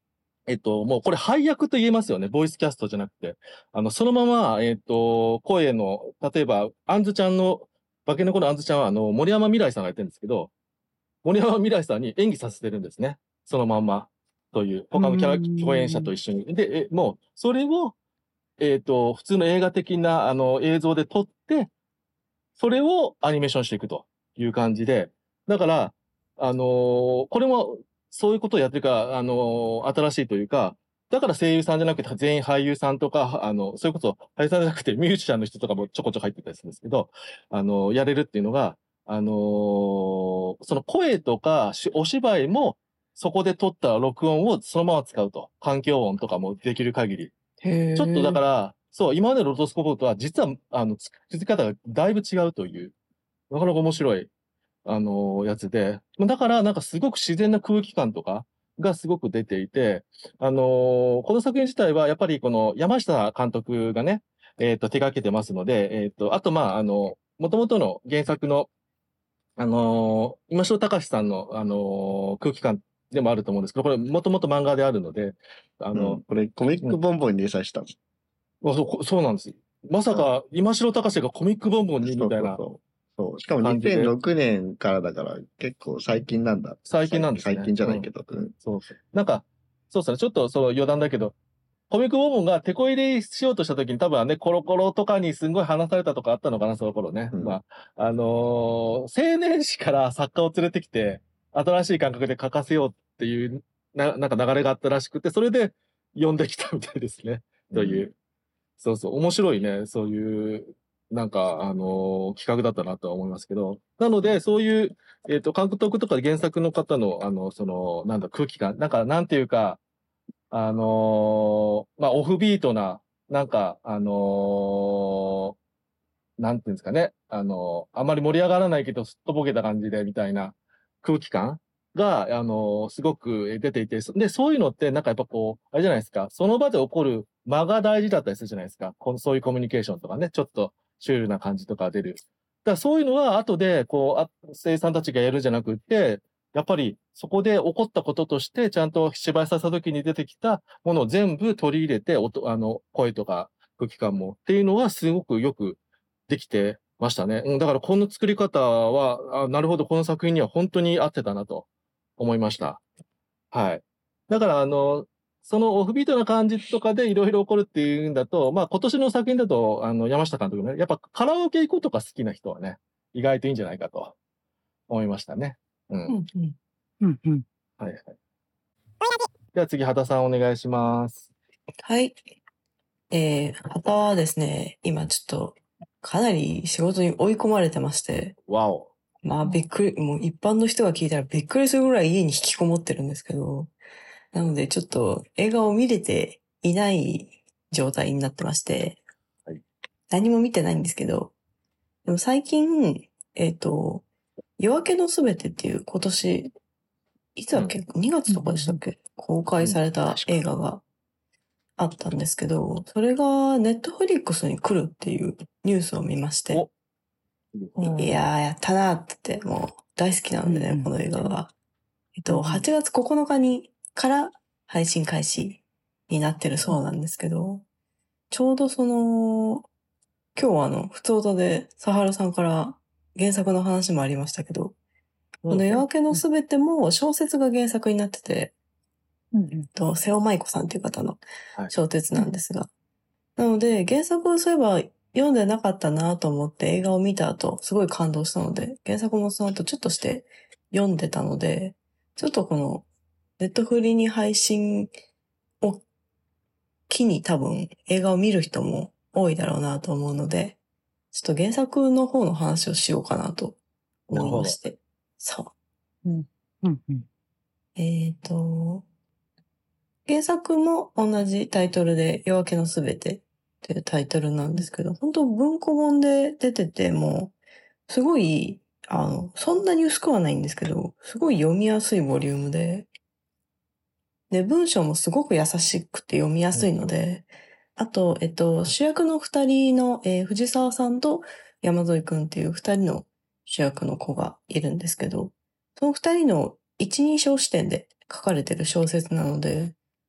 えっと、もうこれ配役と言えますよね。ボイスキャストじゃなくて。あの、そのまま、えっと、声の、例えば、あんずちゃんの、化け猫のあんずちゃんは、あの、森山未来さんがやってるんですけど、森山未来さんに演技させてるんですね。そのまんま。という、他のキャラ、 うーん共演者と一緒に。で、えもう、それを、えっと、普通の映画的な、あの、映像で撮って、それをアニメーションしていくという感じで、だから、あのーこれもそういうことをやってるから、あのー新しいというか、だから声優さんじゃなくて全員俳優さんとか、あの、それこそ俳優さんじゃなくてミュージシャンの人とかもちょこちょこ入ってたりするんですけど、あのーやれるっていうのが、あのーその声とかしお芝居もそこで撮った録音をそのまま使うと。環境音とかもできる限り。 へちょっとだから、 ら、そう、今までのロトスコープとは、実は、あの、作り方がだいぶ違うという、なかなか面白い、あのやつで、だから、なんかすごく自然な空気感とかがすごく出ていて、あのこの作品自体は、やっぱりこの山下監督がね、えっと、手掛けてますので、えっと、あと、まあ、あの、元々の原作の、あの今城隆さんの、あの空気感でもあると思うんですけど、これ、もともと漫画であるので、ああの、 の、これコミックボンボンに連載したんです。 あそうこそうなんです。まさか、今城隆がコミックボンボンにみたいな。 そうそうそうそう。しかも感じでにせんろくねんからだから結構最近なんだ。 最近なんですね最近じゃないけど。うんそうそう。なんか、そうですね、ちょっとその余談だけど、コミックボンボンが手こ入れしようとした時に多分ね、コロコロとかにすんごい話されたとかあったのかな、その頃ね。 うんまあ、あのー青年誌から作家を連れてきて、新しい感覚で書かせようっていう、な、なんか流れがあったらしくて、それで呼んできたみたいですね。という。そうそう、面白いね、そういう、なんか、あのー企画だったなとは思いますけど。なので、そういう、えっ、と、監督とか原作の方の、あの、その、なんだ、空気感、なんか、なんていうか、あのーまあ、オフビートな、なんか、あのーなんていうんですかね、あのーあまり盛り上がらないけど、すっとぼけた感じで、みたいな空気感が、あのーすごく出ていて、そで、そういうのって、なんかやっぱこう、あれじゃないですか、その場で起こる間が大事だったりするじゃないですか。このそういうコミュニケーションとかね、ちょっとシュールな感じとか出る。だからそういうのは後で、こう、あ声優さんたちがやるんじゃなくって、やっぱりそこで起こったこととして、ちゃんと芝居させた時に出てきたものを全部取り入れて、音、あの、声とか空気感もっていうのはすごくよくできてましたね。うん、だからこの作り方は、あ、なるほど、この作品には本当に合ってたなと思いました。はい。だから、あの、そのオフビートな感じとかでいろいろ起こるっていうんだと、まあ今年の作品だと、あの、山下監督ね、やっぱカラオケ行くとか好きな人はね、意外といいんじゃないかと思いましたね。うん。 うんうん。 うんうん。 はいはい。では次、畑さんお願いします。 はい。えー、旗はですね、今ちょっと、かなり仕事に追い込まれてまして、 わお。 まあびっくり、もう一般の人が聞いたらびっくりするぐらい家に引きこもってるんですけど、なのでちょっと映画を見れていない状態になってまして、 はい何も見てないんですけど、でも最近、えっ、と、夜明けのすべてっていう今年、いつだっけ、にがつとかでしたっけ、公開された映画があったんですけど、それがネットフリックスに来るっていうニュースを見まして、 うんいやー、やったなーって言って、もう大好きなのでね、 うんうんこの映画が。えっと、 うんうんはちがつここのかにから配信開始になってるそうなんですけど、ちょうどその、今日はあの、普通歌で、サハラさんから原作の話もありましたけど、この夜明けのすべても小説が原作になってて、 うんうんえっと、瀬尾舞子さんっていう方のはい小説なんですが。なので、原作をそういえば読んでなかったなと思って映画を見た後、すごい感動したので、原作もその後ちょっとして読んでたので、ちょっとこの、ネットフリに配信を機に多分映画を見る人も多いだろうなと思うので、ちょっと原作の方の話をしようかなと思いまして。そう。 うんうん。 えっと、原作も同じタイトルで夜明けのすべてっていうタイトルなんですけど、本当文庫本で出てても、すごい、あの、そんなに薄くはないんですけど、すごい読みやすいボリュームで、で、文章もすごく優しくて読みやすいので、あと、えっと、主役の二人の、えー藤沢さんと山添くんっていう二人の主役の子がいるんですけど、その二人の一人称視点で書かれてる小説なので、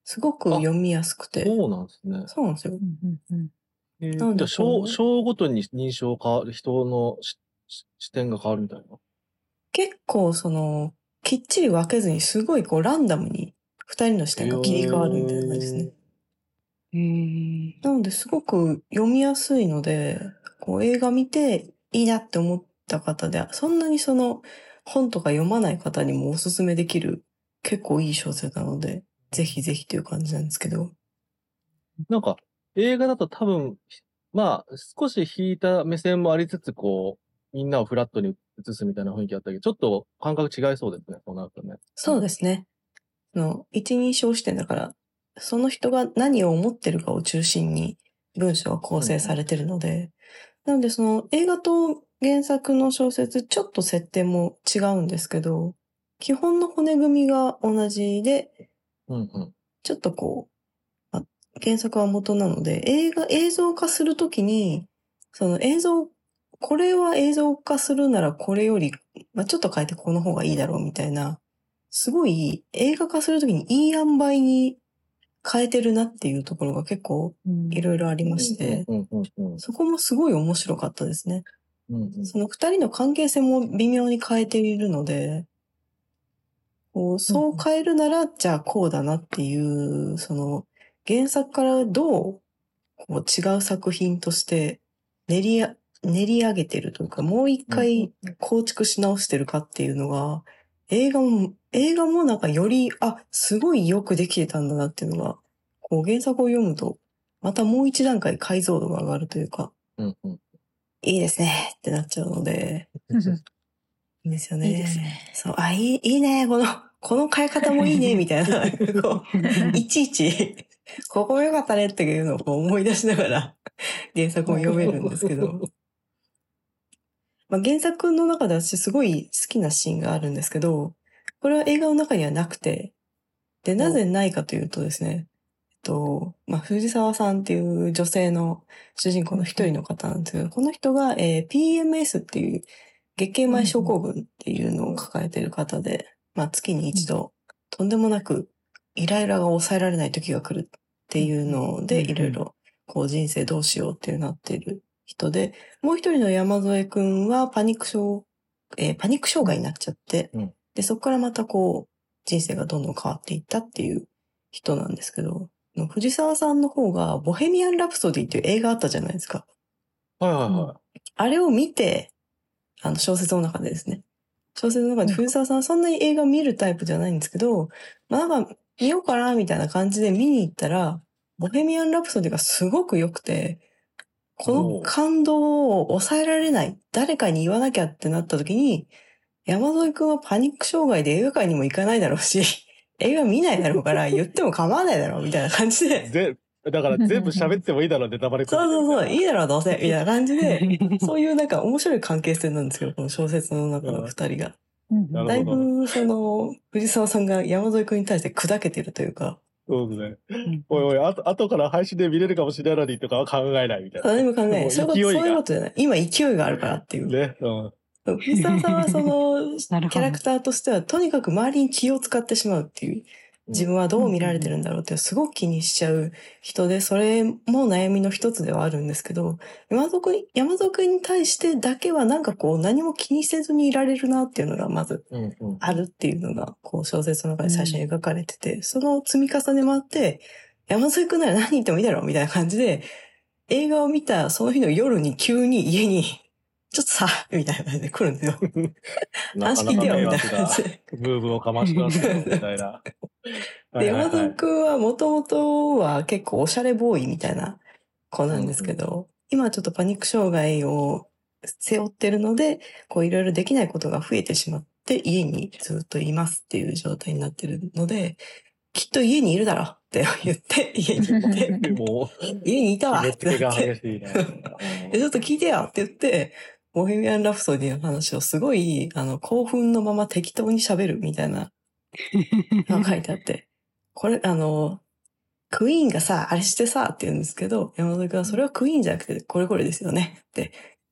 すごく読みやすくて。 そうなんですね。 そうなんですよ。 うんうんうんえー、 なんでじゃあ章、 こう章ごとに認証変わる、人のしし視点が変わるみたいな。 結構その、きっちり分けずにすごいこうランダムに二人の視点が切り替わるみたいな感じですね。 へーなのですごく読みやすいので、こう映画見ていいなって思った方で、そんなにその本とか読まない方にもおすすめできる結構いい小説なので、ぜひぜひという感じなんですけど。 なんか、映画だと多分、まあ、少し引いた目線もありつつ、こう、みんなをフラットに映すみたいな雰囲気あったけど、ちょっと感覚違いそうですね、そうなるとね。 そうですね。その一人称視点だから、その人が何を思ってるかを中心に文章が構成されてるので、なのでその映画と原作の小説、ちょっと設定も違うんですけど、基本の骨組みが同じで、 うんうん。 ちょっとこう、あ原作は元なので、映画、映像化するときに、その映像、これは映像化するならこれより、まあ、ちょっと変えてこの方がいいだろうみたいな、すごい映画化するときにいい塩梅に変えてるなっていうところが結構いろいろありまして、 うんうんうんそこもすごい面白かったですね。 うんうん。 その二人の関係性も微妙に変えているので、こうそう変えるなら、じゃあこうだなっていう、その原作からどうこう違う作品として練りや、練り上げてるというか、もう一回構築し直してるかっていうのが、映画も、映画もなんかより、あ、すごいよくできてたんだなっていうのが、こう原作を読むと、またもう一段階解像度が上がるというか、 うんうん。 いいですねってなっちゃうので、いいですよね。 いいですね。 そう、あ、いい、いいね、この、この変え方もいいね、みたいな、こう、いちいち、ここも良かったねっていうのをこう思い出しながら原作も読めるんですけど、まあ、原作の中で私すごい好きなシーンがあるんですけど、これは映画の中にはなくて、で、なぜないかというとですね、えっと、まあ、藤沢さんっていう女性の主人公の一人の方なんですけど、この人が、えー ピーエムエス っていう月経前症候群っていうのを抱えている方で、まあ、月に一度、とんでもなくイライラが抑えられない時が来るっていうので、いろいろこう人生どうしようっていうなっている人で、もう一人の山添くんはパニック症、えーパニック障害になっちゃって、 うんで、そこからまたこう、人生がどんどん変わっていったっていう人なんですけど、藤沢さんの方が、ボヘミアン・ラプソディっていう映画あったじゃないですか。 はいはいはあれを見て、あの小説の中でですね。小説の中で藤沢さんはそんなに映画見るタイプじゃないんですけど、まあなんか見ようかなみたいな感じで見に行ったら、ボヘミアン・ラプソディがすごく良くて、この感動を抑えられない、誰かに言わなきゃってなった時に、山添くんはパニック障害で映画館にも行かないだろうし、映画見ないだろうから言っても構わないだろうみたいな感じい。 で、 ぜ、だから全部喋ってもいいだろう、ネタバレそうそうそう、いいだろうどうせ、みたいな感じで、 うそういうなんか面白い関係性なんですよ、この小説の中の二人が。 なだいるほど。 ぶ、その、藤沢さんが山添くんに対して砕けてるというか、 そうですね。おいおい、あと、後から配信で見れるかもしれないのにとかは考えないみたいな。 何も考えない。 もうそういうこと、そういうこ勢いが。 とじゃない。今勢いがあるからっていう。 ね。うん。 藤沢さんはその、キなるほどャラクターとしては、とにかく周りに気を使ってしまうっていう。自分はどう見られてるんだろうってすごく気にしちゃう人で、それも悩みの一つではあるんですけど、山添くん、山添くんに対してだけはなんかこう何も気にせずにいられるなっていうのがまずうんうん。 あるっていうのが、こう小説の中で最初に描かれてて、その積み重ねもあって、山添くんなら何言ってもいいだろうみたいな感じで、映画を見たその日の夜に急に家に、ちょっとさ、みたいな感じで来るんですよ。 なかなか話聞いてよ、 迷みたいな惑な感じで。 ムーブをかましてますよ、みたいな。はで、 いはいはい山田くんはもともとは結構おしゃれボーイみたいな子なんですけど、今はちょっとパニック障害を背負ってるので、こういろいろできないことが増えてしまって家にずっといますっていう状態になってるので、きっと家にいるだろって言って家に行って、 もう、 家にいたわ決めつけがってなって激しいな。 でちょっと聞いてよって言って、ボヘミアン・ラプソディの話をすごい、あの、興奮のまま適当に喋るみたいなのが書いてあって、これ、あの、クイーンがさ、あれしてさって言うんですけど、山田君はそれはクイーンじゃなくてこれこれですよねって、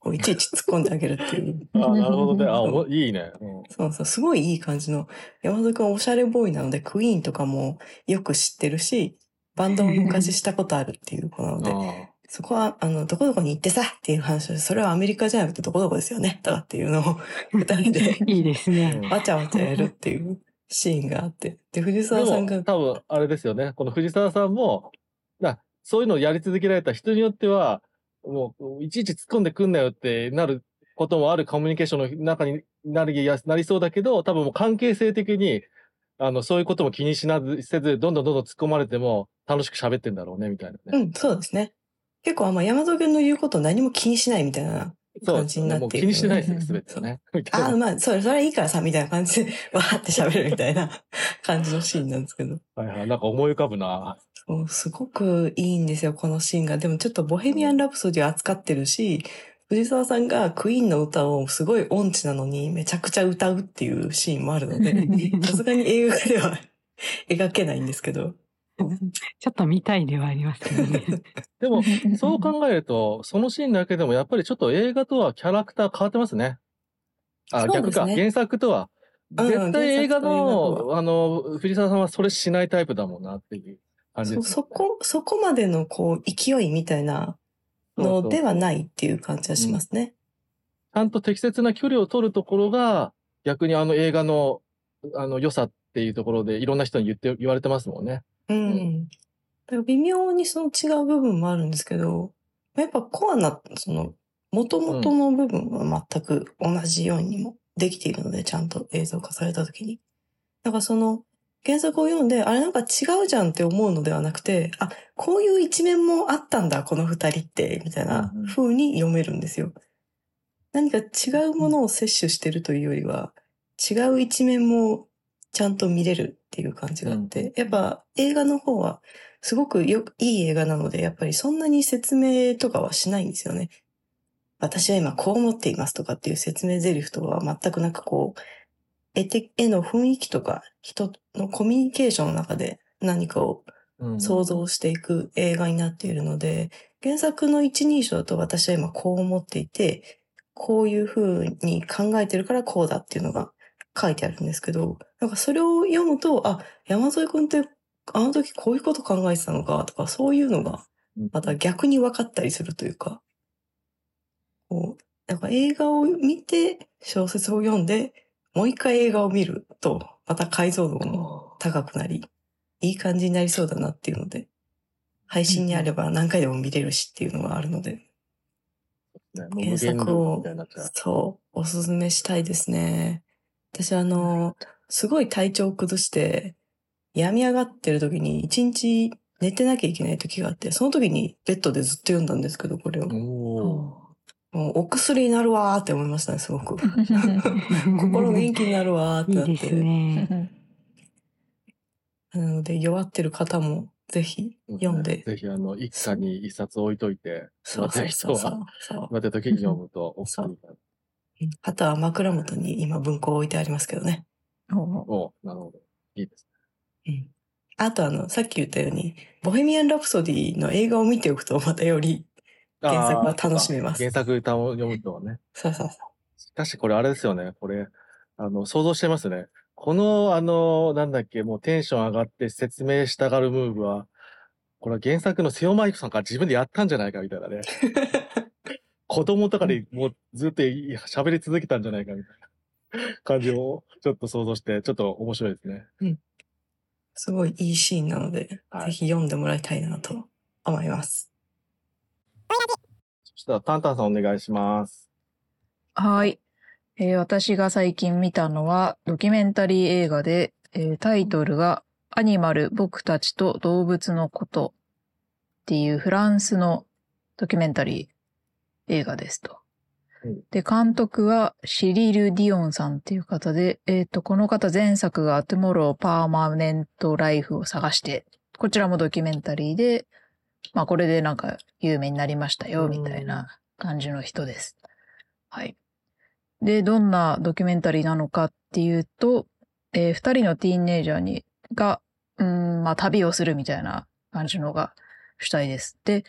こういちいち突っ込んであげるっていう。 あーなるほどね。あ、 そうおもいいね。うんそうそう、すごいいい感じの、山田くんおしゃれボーイなので、クイーンとかもよく知ってるし、バンドも昔したことあるっていう子なので、 あそこは、あの、どこどこに行ってさっていう話で、それはアメリカじゃなくてどこどこですよねとかっていうのを二人でいいですね。 わちゃわちゃやるっていうシーンがあって、で、藤で沢さんが、 も多分あれですよね。この藤沢さんも、だそういうのをやり続けられた人によっては、もういちいち突っ込んでくんなよってなることもあるコミュニケーションの中になりやなりそうだけど、多分もう関係性的に、あの、そういうことも気にしなずせず、どんどんどんどん突っ込まれても楽しく喋ってんだろうね、みたいなね。 うん、そうですね。結構、まあ、山田くんの言うことを何も気にしないみたいなそう感じになですよね。もうっているので気にしてないですね、すべてをね。みたいああ、 な。 まあ、それ、それはいいからさ、みたいな感じで、わーって喋るみたいな感じのシーンなんですけど。 はいはい。なんか思い浮かぶな。 そうすごくいいんですよ、このシーンが。でもちょっとボヘミアン・ラプソディを扱ってるし、藤沢さんがクイーンの歌をすごい音痴なのにめちゃくちゃ歌うっていうシーンもあるので、さすがに映画では描けないんですけど。 ちょっと見たいではありますけどね。 でも、そう考えると、そのシーンだけでもやっぱりちょっと映画とはキャラクター変わってますね。あ、 そう逆か。 ですね原作とは。 うん絶対映画原作と映画との、あの、藤沢さんはそれしないタイプだもんなっていう感じそ、 です、 そこ、そこまでのこう勢いみたいなのではないっていう感じはしますね。 ちゃんと適切な距離を取るところが、逆にあの映画の、あの、良さっていうところでいろんな人に言って、言われてますもんね。 うん。だから微妙にその違う部分もあるんですけど、やっぱコアな、その、元々の部分は全く同じようにもできているので、ちゃんと映像化されたときに。だからその、原作を読んで、あれなんか違うじゃんって思うのではなくて、あ、こういう一面もあったんだ、この二人って、みたいな風に読めるんですよ。何か違うものを摂取してるというよりは、違う一面もちゃんと見れるっていう感じがあって、やっぱ映画の方はすごくよいい映画なので、やっぱりそんなに説明とかはしないんですよね。私は今こう思っていますとかっていう説明台詞とかは全くなくこう、絵的、絵の雰囲気とか人のコミュニケーションの中で何かを想像していく映画になっているので、原作の一人称だと私は今こう思っていて、こういう風に考えてるからこうだっていうのが書いてあるんですけど、なんかそれを読むと、あ、山添くんってあの時こういうこと考えてたのかとか、そういうのがまた逆に分かったりするというか、こう、なんか映画を見て小説を読んで、もう一回映画を見ると、また解像度も高くなり、いい感じになりそうだなっていうので、配信にあれば何回でも見れるしっていうのがあるので、原作を、そう、おすすめしたいですね。私あの、すごい体調を崩して、病み上がってる時に一日寝てなきゃいけない時があって、その時にベッドでずっと読んだんですけど、これを。もうお薬になるわーって思いましたね、すごく。心元気になるわーってなって。 いいですね。 なので、弱ってる方もぜひ読んで。 ぜひ、あの、一家に一冊置いといて、 そうそうそうそう。 また時に読むとお薬になる。 あとは枕元に今文庫置いてありますけどね。 おおなるほど。いいですね。うん。あとあの、さっき言ったように、ボヘミアン・ラプソディの映画を見ておくとまたより原作は楽しめます。 原作読むとね。 そうそうそう。 しかしこれあれですよね。これ、あの、想像してますね。この、あの、なんだっけ、もうテンション上がって説明したがるムーブは、これは原作の瀬尾マイクさんから自分でやったんじゃないかみたいなね。子供とかでもうずっと喋り続けたんじゃないかみたいな感じをちょっと想像して、ちょっと面白いですね。 うん。すごいいいシーンなので、はい、ぜひ読んでもらいたいなと思います。 そしたらタンタンさんお願いします。 はい。えー、私が最近見たのはドキュメンタリー映画で、えー、タイトルがアニマル僕たちと動物のことっていうフランスのドキュメンタリー映画ですと。うん、で、監督はシリル・ディオンさんっていう方で、えっと、この方前作がトゥモロー・パーマネント・ライフを探して、こちらもドキュメンタリーで、まあこれでなんか有名になりましたよみたいな感じの人です。はい。で、どんなドキュメンタリーなのかっていうと、えー、二人のティーンエイジャーにが、うん、まあ旅をするみたいな感じのが主体です。で、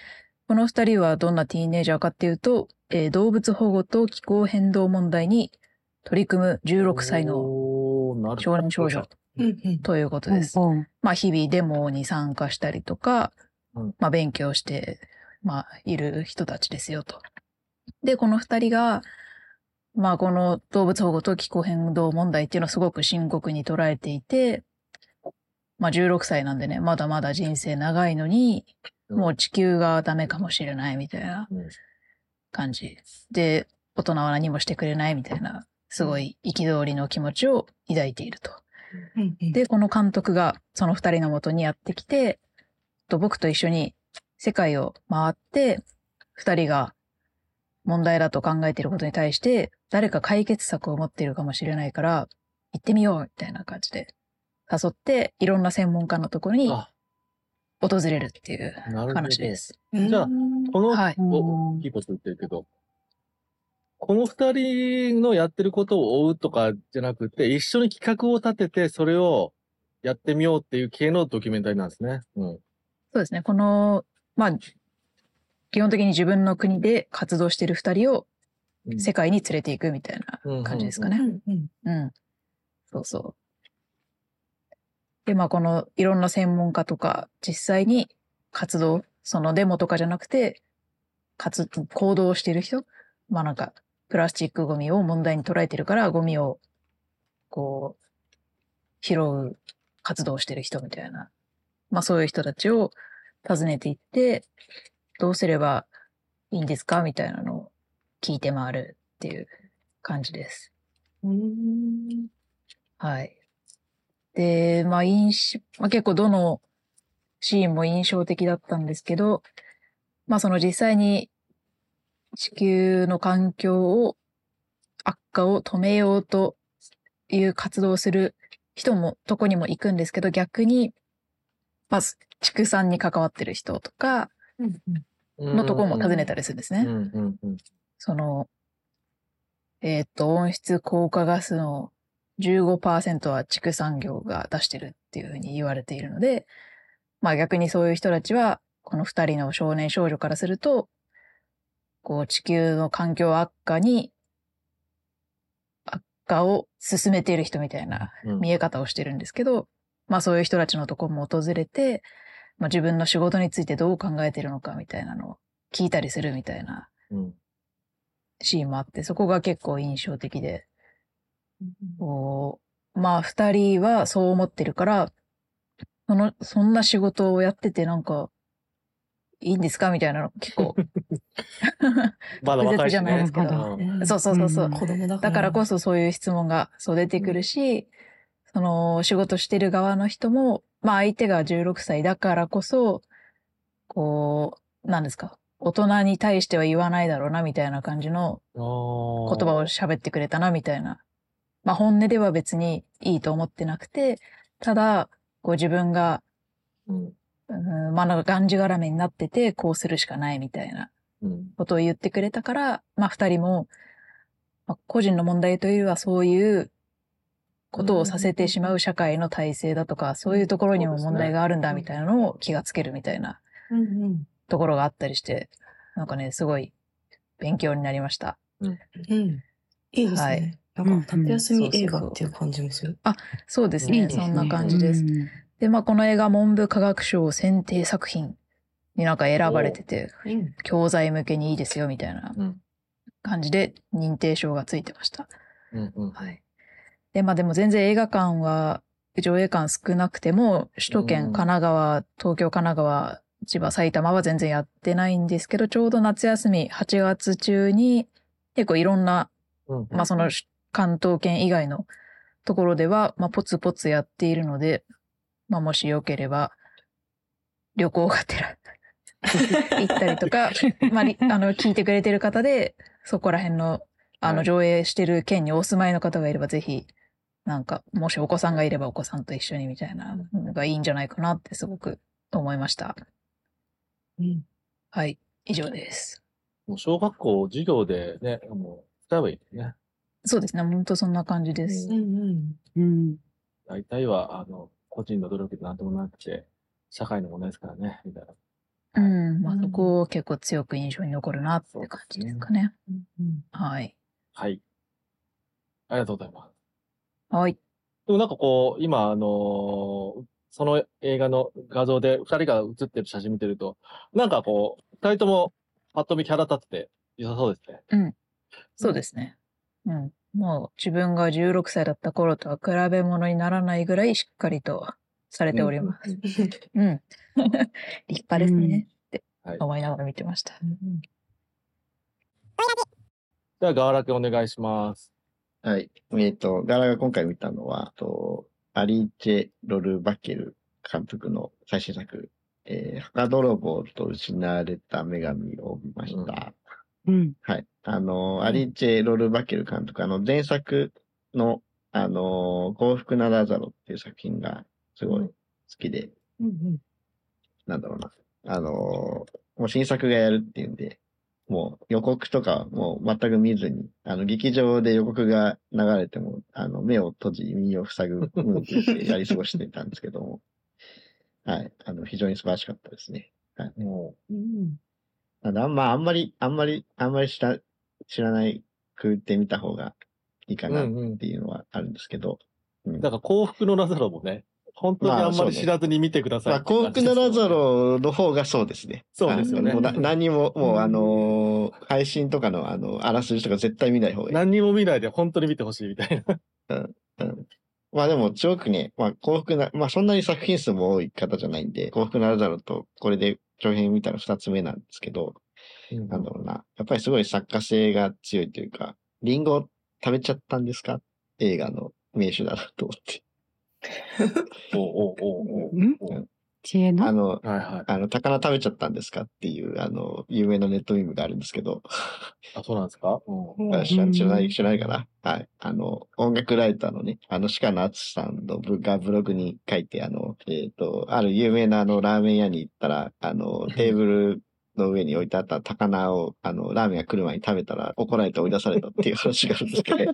この二人はどんなティーンエイジャーかっていうと、えー動物保護と気候変動問題に取り組むじゅうろくさいのおーなるほど少年少女うんうん。 ということうんです。 うんまあ日々デモに参加したりとか、 うんまあ勉強して、まあいる人たちですよと。で、この二人が、まあこの動物保護と気候変動問題っていうのをすごく深刻に捉えていて、まあじゅうろくさいなんでね、まだまだ人生長いのに、 うんもう地球がダメかもしれないみたいなうん感じ。で、大人は何もしてくれないみたいな、すごい憤りの気持ちを抱いていると。 うんうん、 で、この監督がその二人の元にやってきて、と僕と一緒に世界を回って、二人が問題だと考えていることに対して、誰か解決策を持っているかもしれないから、行ってみようみたいな感じで誘って、いろんな専門家のところにあ、 訪れるっていうなるほど。 話です。 じゃあうんこの、 はいお大きいこと言ってるけど、この二人のやってることを追うとかじゃなくて、一緒に企画を立てて、それをやってみようっていう系のドキュメンタリーなんですね。うん。 そうですね。この、まあ、基本的に自分の国で活動している二人をうん世界に連れていくみたいな感じですかね。 うんうんうん。そうそう。で、まあ、このいろんな専門家とか、実際に活動、そのデモとかじゃなくて、活、行動してる人、まあなんか、プラスチックゴミを問題に捉えてるから、ゴミを、こう、拾う活動をしてる人みたいな。まあそういう人たちを訪ねていって、どうすればいいんですかみたいなのを聞いて回るっていう感じです。 うんはい。で、まあ、印象、まあ、結構どのシーンも印象的だったんですけど、まあ、その実際に地球の環境を、悪化を止めようという活動をする人も、とこにも行くんですけど、逆に、まず、畜産に関わってる人とかうんうんのところも訪ねたりするんですね。 うんうんうん。 その、えーっと、温室効果ガスのじゅうごパーセントは畜産業が出してるっていうふうに言われているので、まあ逆にそういう人たちは、この二人の少年少女からすると、こう地球の環境悪化に、悪化を進めている人みたいなうん見え方をしてるんですけど、まあそういう人たちのところも訪れて、まあ自分の仕事についてどう考えてるのかみたいなのを聞いたりするみたいなうんシーンもあって、そこが結構印象的で、こう、まあ二人はそう思ってるから、その、そんな仕事をやっててなんか、いいんですかみたいなの結構、 まだ若いしじゃないですけどなるほうんうんそうそうそうそう。 うん子供だから。 だからこそそういう質問がそう出てくるし、その仕事してる側の人も、まあ相手がじゅうろくさいだからこそ、こう、なんですか、大人に対しては言わないだろうなみたいな感じの言言葉を喋ってくれたなみたいな。まあ本音では別にいいと思ってなくて、ただ、こう自分が、 うんうん、まあなんかがんじがらめになってて、こうするしかないみたいなうんことを言ってくれたから、まあ二人も、まあ、個人の問題というよりはそういうことをさせてしまう社会の体制だとか、そういうところにも問題があるんだみたいなのを気がつけるみたいなうんうんところがあったりして、なんかね、すごい勉強になりました。 うん。いいですはいね。なんか、夏休み映画っていう感じもする。 そうですね、 いいですね。 そんな感じです。 うんで、まあこの映画文部科学省選定作品になんか選ばれてて、 うん。 教材向けにいいですよみたいなうん感じで認定証がついてました。 うんうんはい。で、まあでも全然映画館は上映館少なくても、首都圏、 うん神奈川、東京、神奈川、千葉、埼玉は全然やってないんですけど、ちょうど夏休みはちがつ中に結構いろんな、 うんまあその関東圏以外のところでは、まあポツポツやっているので、まあもしよければ旅行がてら行ったりとか、まあり、あの、聞いてくれてる方で、そこら辺の、あの、 はい上映してる県にお住まいの方がいれば、ぜひ、なんか、もしお子さんがいればお子さんと一緒にみたいなのがいいんじゃないかなってすごく思いました。 うん。 はい、以上です。 もう小学校授業でね、もう使えばいいですね。 そうですね、本当そんな感じです。 うんうん。 うん。 大体は、あの、個人の努力でなんともなくて、社会の問題ですからね、みたいな。 うん。まあ、 うんそこ結構強く印象に残るなって感じですかね。 うんはい。 はい。ありがとうございます。 はい。 でもなんかこう、今、あのーその映画の画像で二人が写ってる写真見てると、なんかこう、二人ともパッと見キャラ立ってて良さそうですね。 うん。そうですね。うん。もう自分がじゅうろくさいだった頃とは比べ物にならないぐらいしっかりとされております。うん。立派ですねってはい。 思いながら見てました。 では、ガーラ君お願いします。 はい。えっ、と、ガラが今回見たのは、とアリーチェ・ロルバケル監督の最新作、えー、墓泥棒と失われた女神を見ました。 うん。 はい。あの、アリーチェ・ロルバケル監督、あの、前作の、あの、幸福なラザロっていう作品がすごい好きで、 うんなんだろうな。あの、もう新作がやるっていうんで、もう予告とかもう全く見ずに、あの、劇場で予告が流れても、あの、目を閉じ、耳を塞ぐムーブでやり過ごしていたんですけども、はい。あの、非常に素晴らしかったですね。はい。 もうんなんであんま、あんまり、あんまり、あんまり知ら、知らないくってみた方がいいかなっていうのはあるんですけど、うんう、なんか幸福のラザロもね、本当にあんまり知らずに見てくださいまあ、 って感幸福じですよね。 なラザロの方がそうですね。 そうですよねあのもうな何も、もう、 うんあのー配信とかの、あの、あらすじとか絶対見ない方がいい。 何にも見ないで本当に見てほしいみたいな。 うん。まあでも、すごくね、まあ、幸福な、まあ、そんなに作品数も多い方じゃないんで、幸福なラザロと、これで長編見たら二つ目なんですけど、なんだろうな。やっぱりすごい作家性が強いというか、リンゴ食べちゃったんですか映画の名手だなと思って。 おうおうおうおううんおう知恵のあの、 はいはい。 あの、高菜食べちゃったんですかっていう、あの、有名なネットミームがあるんですけど、 あ、そうなんですかうん。 あ知ら知らない、知らないかな。はい。あの、音楽ライターのね、あの、鹿野敦さんのブがブログに書いて、あの、えっ、と、ある有名なあの、ラーメン屋に行ったら、あの、テーブルの上に置いてあった高菜を、あの、ラーメンが来る前に食べたら怒られて追い出されたっていう話があるんですけど、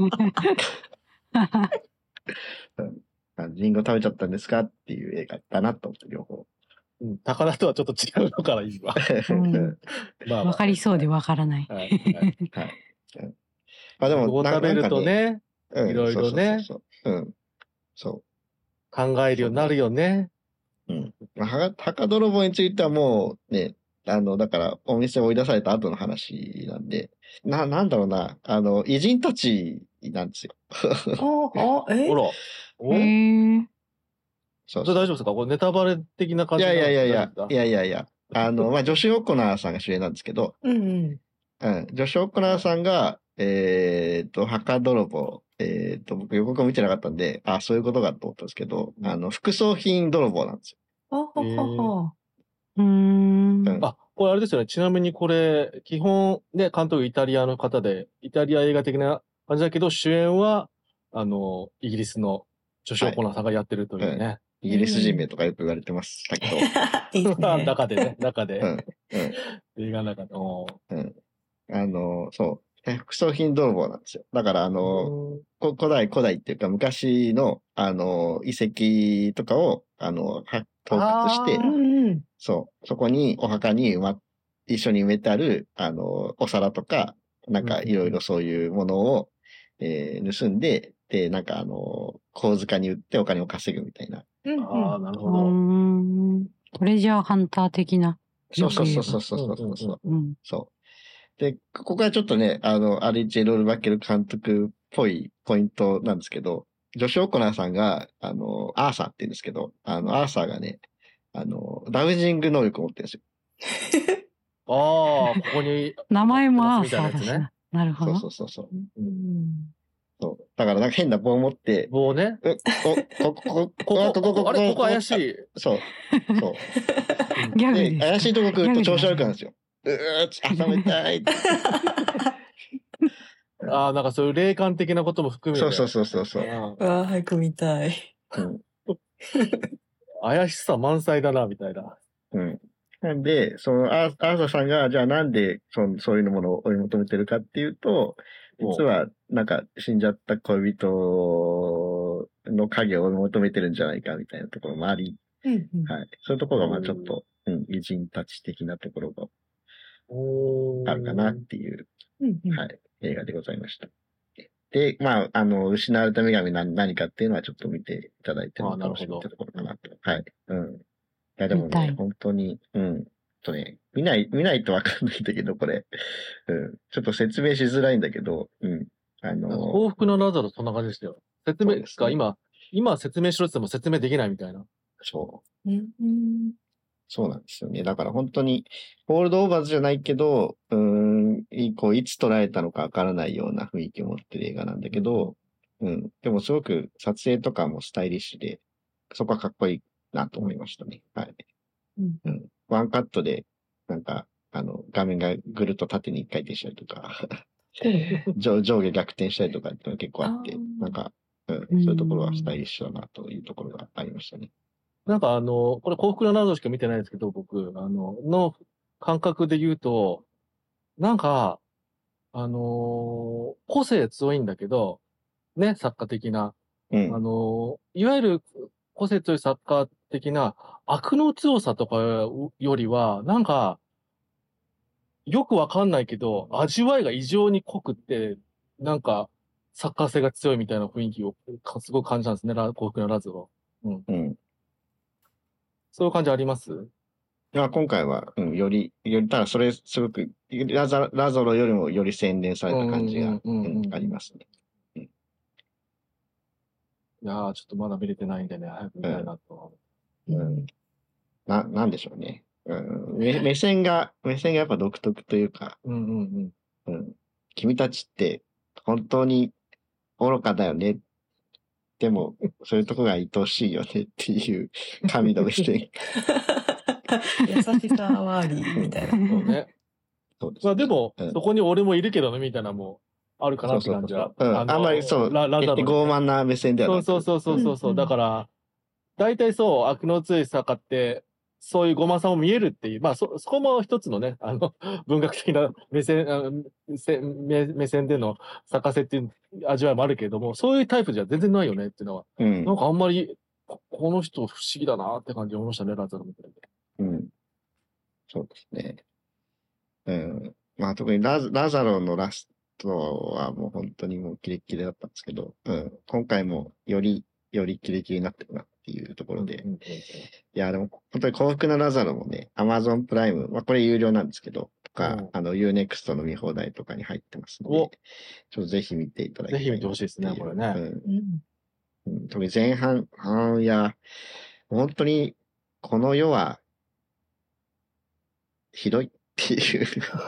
あのリンゴ食べちゃったんですかっていう映画だなと思って、両方。 うん、高田とはちょっと違うのからいいわ。 うんまあ、まあ、 わかりそうでわからない。 はい。はい。 はい。うんあ、でも、 こうな食べると、 なんね、 かね、うんいろいろねそうそうそうそう。うん。そ考えるようになるよね。 う。うん。まあ、は墓泥棒についてはもうね、あの、だから、お店を追い出された後の話なんで、な、なんだろうな、あの、偉人たちなんですよ。 あ、あ、えほら。おへえ。 そうそれ大丈夫ですかこれネタバレ的な感いやじないやいやいや、いや。 やいやいや、あの、まあ、ジョシュ・オコナーさんが主演なんですけど、 うんうん。 うん、ジョシュ・オコナーさんが、えっと、墓泥棒、えっと、僕予告を見てなかったんで、あ、そういうことかと思ったんですけど、あの、副葬品泥棒なんですよ。 あははは。 うーん。 うんあ、これあれですよね。ちなみにこれ、基本ね、監督イタリアの方で、イタリア映画的な感じだけど、主演は、あの、イギリスのジョシュ・オコナーさんがやってるというね。 イギリス人名とかよく言われてましたけど、 いいですね。 中でね、中で、 うん、うん。 映画の中で。おーあの、そう。え副葬品泥棒なんですよ。だから、あの、こ古代、古代っていうか、昔の、あの、遺跡とかを、あの、は統括してあー、 うんうん。 そう、そこに、お墓に埋ま、一緒に埋めてある、あの、お皿とか、なんか、いろいろそういうものを、えー盗んで、で、なんか、あの、小塚に売ってお金を稼ぐみたいな。 うんああ、なるうほど。 ーん。トレジャーハンター的な。 そうそうそうよく言えばそうそうそうそう。 うん。 そう。で、ここはちょっとね、あの、アリチェ・ロールバッケル監督っぽいポイントなんですけど、ジョシュ・オコナーさんが、あの、アーサーって言うんですけど、あの、アーサーがね、あの、ダウジング能力を持ってるんですよ。 ああ、ここに。 名前もアーみたいなやつねサーだしな。。なるほど。 そうそうそうそう。 うんそう。だからなんか変な棒を持って、 棒ね。 う、お、こ、こ、こ、 ここ、ここ、あれ、ここ怪しい。 い。 そう。そう。で、 ギャグですか。 怪しいとこ来ると調子悪くなるんですよ。 よ。うーつ、あ、冷たい。 ああ、なんかそういう霊感的なことも含めて。 そうそうそうそうそう。 んうわー、早く見たい。 うん。 怪しさ満載だな、みたいな。 うん。なんで、そのアー、アーサーさんが、じゃあなんでそのそういうものを追い求めてるかっていうと、実は、なんか死んじゃった恋人の影を追い求めてるんじゃないかみたいなところもあり、 うんうんはい。そういうところが、まあちょっと、うん、偉人たち的なところがおーあるかなっていう、 うんうんはい、映画でございました。で、まあ、あの、失われた女神何何かっていうのはちょっと見ていただいても楽しみってところかなと。はい。うん。いや、でもね、 見たい本当に、うん。とね、見ない、見ないとわかんないんだけど、これ。うん。ちょっと説明しづらいんだけど、うん。あの、 幸福のラザロそんな感じでしたよ。説明そうですねか、今、今説明しろって言っても説明できないみたいな。 そう。 うんうんそうなんですよね。だから本当に、ホールドオーバーズじゃないけど、うーん、いこういつ捉えたのかわからないような雰囲気を持ってる映画なんだけど、うん。でもすごく撮影とかもスタイリッシュで、そこはかっこいいなと思いましたね。はい。 うんうん。ワンカットで、なんか、あの、画面がぐるっと縦に一回転したりとか、上上下逆転したりとかっていうのが結構あってあー、 なんか、うん、 うんそういうところはスタイリッシュだなというところがありましたね。 なんかあの、これ幸福のラザロしか見てないですけど、僕、あの、の感覚で言うと、なんか、あのー個性強いんだけど、ね、作家的な。 うんあ。のーいわゆる個性強い作家的な悪の強さとかよりは、なんか、よくわかんないけど、味わいが異常に濃くって、なんか、作家性が強いみたいな雰囲気をかすごく感じたんですね、ラ幸福のラズロ。うん。 うん。 そういう感じありますいや、今回は、うん、より、より、ただそれ、すごく、ラザ、ラゾロよりもより洗練された感じが、 うんうんうんうんうんありますね。 いやー、ちょっとまだ見れてないんでね、早く見たいなと。 うん。な、なんでしょうね。うん、目目線が、目線がやっぱ独特というか、 うんうんうん。 うん、君たちって本当に愚かだよね。でも、そういうとこが愛おしいよねっていう神の目線。 優しさはあり、みたいな。 そうね。 そうですね。 まあでも、 うんそこに俺もいるけどね、みたいなのもあるかなそうそうって感じは。 そうそう。うん。 のあんまりそう、 ララザロ決して傲慢な目線ではなくそうそうそうそうそう。そううんうんだから、大体そう、悪の強い作家って、そういうごまさも見えるっていう、まあそ、そこも一つのね、あの、文学的な目線、あのせ目目線での作家性っていう味わいもあるけれども、そういうタイプじゃ全然ないよねっていうのは、 うんなんかあんまり、ここの人不思議だなって感じ思いましたね、ラザロ見てて。 うん。そうですね。うん。まあ特にラズラザロのラストはもう本当にもうキレッキレだったんですけど、うん。今回もより、よりキレキレになってるなっていうところで。 うんうんうんいや、でも本当に幸福なラザロもね、アマゾンプライム、まあこれ有料なんですけど、とか、 うんあの ユーネクスト の見放題とかに入ってますので、 おちょっとぜひ見ていただきたいなっていう。 ぜひ見てほしいですねこれねうんうんうん、特に前半、あーいや、本当に、この世は、ひどいっていう。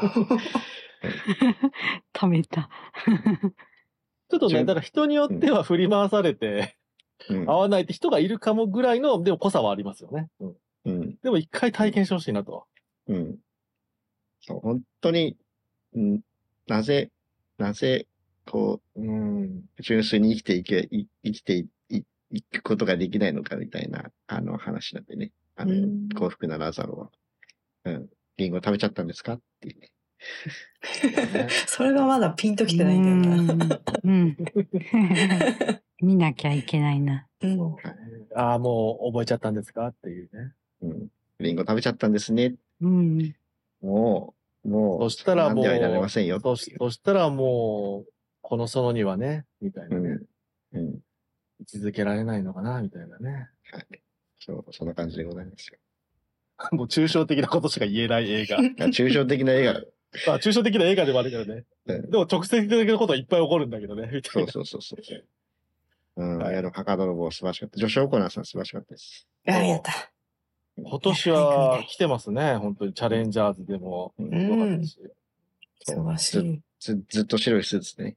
止めた。 ちょっとね、 順だから人によっては振り回されて、 うん合わないって人がいるかもぐらいの、でも濃さはありますよね。うん、 うん。 でも一回体験してほしいなと。 うん。そう、本当に、うん、なぜ、なぜ、こうん。 う、純粋に生きていけ、い生きていいいくことができないのかみたいな、あの話なんでね。あの、 うん幸福なラザロは。うん。リンゴ食べちゃったんですかっていうね。 それがまだピンときてないんだよな。 うん。うん見なきゃいけないな。 うんああ、もう覚えちゃったんですかっていうね。 うん。リンゴ食べちゃったんですね。 うん。 もう、もう、 そしたらもう、 なんではいられませんよっていう。 そしそしたらもう、この園にはね、みたいなね、 うん。うん。 位置づけられないのかな、みたいなね。 はい。そう、そんな感じでございますよ。 もう抽象的なことしか言えない映画。 いや抽象的な映画。 まあ、抽象的な映画でもあるけどね。 うんでも直接的なことはいっぱい起こるんだけどね、みたそいうな。 そうそうそう。うん。 はいいや、でも、墓泥棒素晴らしかった。ジョシュ・オコナーさん素晴らしかったです。 ああ、やった。 今年は来てますね、本当に。チャレンジャーズでも。 うんよかったし素晴らしい。 ずずっと白いスーツでね。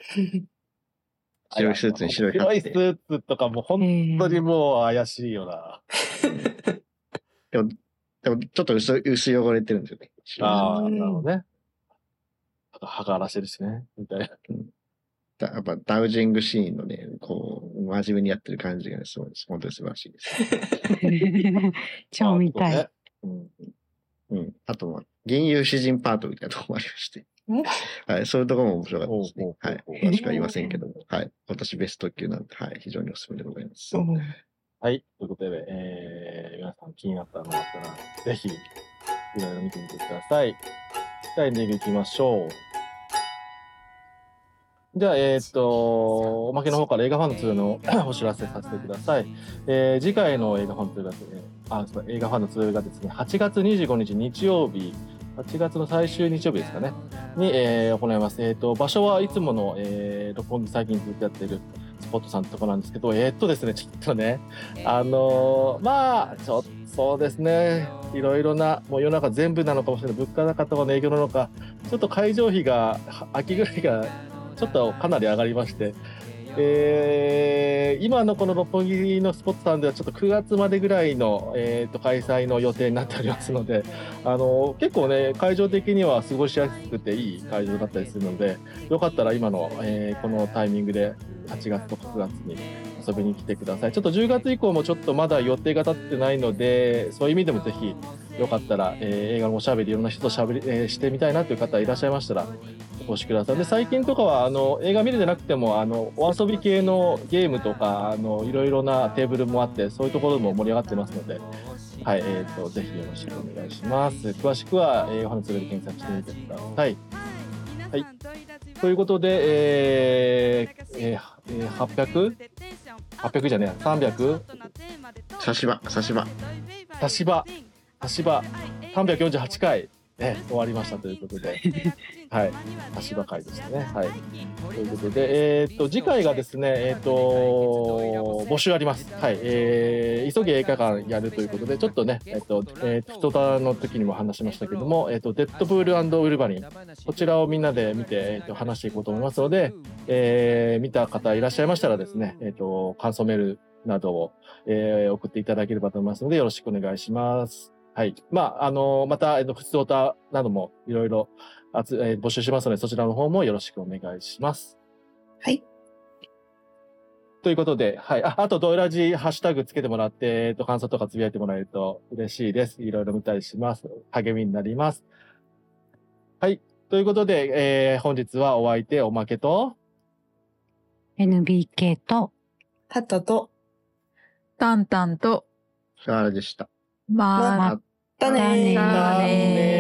白いスーツに白いハ白いスットで。 ーツとかもう本当にもう怪しいよな。 でも、でもちょっと薄薄汚れてるんですよね。 ああ、 うんなるほどね。あと歯が荒らしてるしね、みたいな。 だやっぱダウジングシーンのね、こう、真面目にやってる感じがね、すごいです。本当に素晴らしいです。 超見たい。 あそうねうんうん。あとは、銀融詩人パートみたいなところもありまして。はい。そういうところも面白かったですねおうおう。 はい。 おうおう詳しくは言いませんけども。はい。今年ベスト級なんで、はい。非常におすすめでございます。 うんはい。ということで、えー、皆さん気になったのがあったら、ぜひ、いろいろ見てみてください。じゃあエンディングいきましょう。じゃあ、えーっと、おまけの方から映画ファンの通のお知らせさせてください。えー次回の映画ファンの通がですね、あ、そう映画ファンの通がですね、はちがつにじゅうごにち日曜日、はちがつの最終日曜日ですかね、に、えー行います。えーっと、場所はいつもの、えー六本木最近ずっとやってるスポットさんってとこなんですけど、えーっとですね、ちょっとね、あのーまあ、ちょっと、そうですね、いろいろな、もう世の中全部なのかもしれない、物価高とかの影響なのか、ちょっと会場費が、は秋ぐらいが、ちょっとかなり上がりまして、えー今のこの六本木のスポットさんではちょっとくがつまでぐらいの、えーと開催の予定になっておりますので、あの結構ね、会場的には過ごしやすくていい会場だったりするので、よかったら今の、えーこのタイミングではちがつとかくがつに遊びに来てください。ちょっとじゅうがつ以降もちょっとまだ予定が立ってないので、そういう意味でもぜひよかったら、えー映画のおしゃべりいろんな人としゃべり、えーしてみたいなという方いらっしゃいましたらお越しください。で、最近とかはあの映画見るでなくてもあのお遊び系のゲームとかあのいろいろなテーブルもあって、そういうところも盛り上がってますので、はい、えー、とぜひよろしくお願いします。詳しくは映画ファンツールで検索してみてください。はい。ということで、えーえーえー、はっぴゃく?はっぴゃく じゃねえ、さんびゃく? 差し歯、差し歯。 差し歯、差し歯、さんびゃくよんじゅうはちかい、ね、終わりましたということで、はい、差し歯会でしたね。はい。ということで、えーっと、次回がですね、えーっと、募集あります。はい。えー、急ぎ映画館やるということで、ちょっとね、えーっと、えーっと、太田の時にも話しましたけども、えーっと、デッドプール&ウルヴァリン、こちらをみんなで見て、えーっと、話していこうと思いますので、えー見た方いらっしゃいましたらですね、えーっと、感想メールなどを、えー送っていただければと思いますので、よろしくお願いします。はい。まあ、あのまた、えっと、普通歌などもいろいろあつ、えー募集しますので、そちらの方もよろしくお願いします。 はい。 ということで、はい。あ、あと、ドイラジハッシュタグつけてもらって、えっと、感想とかつぶやいてもらえると嬉しいです。いろいろ見たりします。励みになります。はい。ということで、えー本日はお相手、おまけと、 エヌビーケー と、 ハトと、 タンタンと、 シャールでした。 ままあ、 たねー。 またねー。 ねー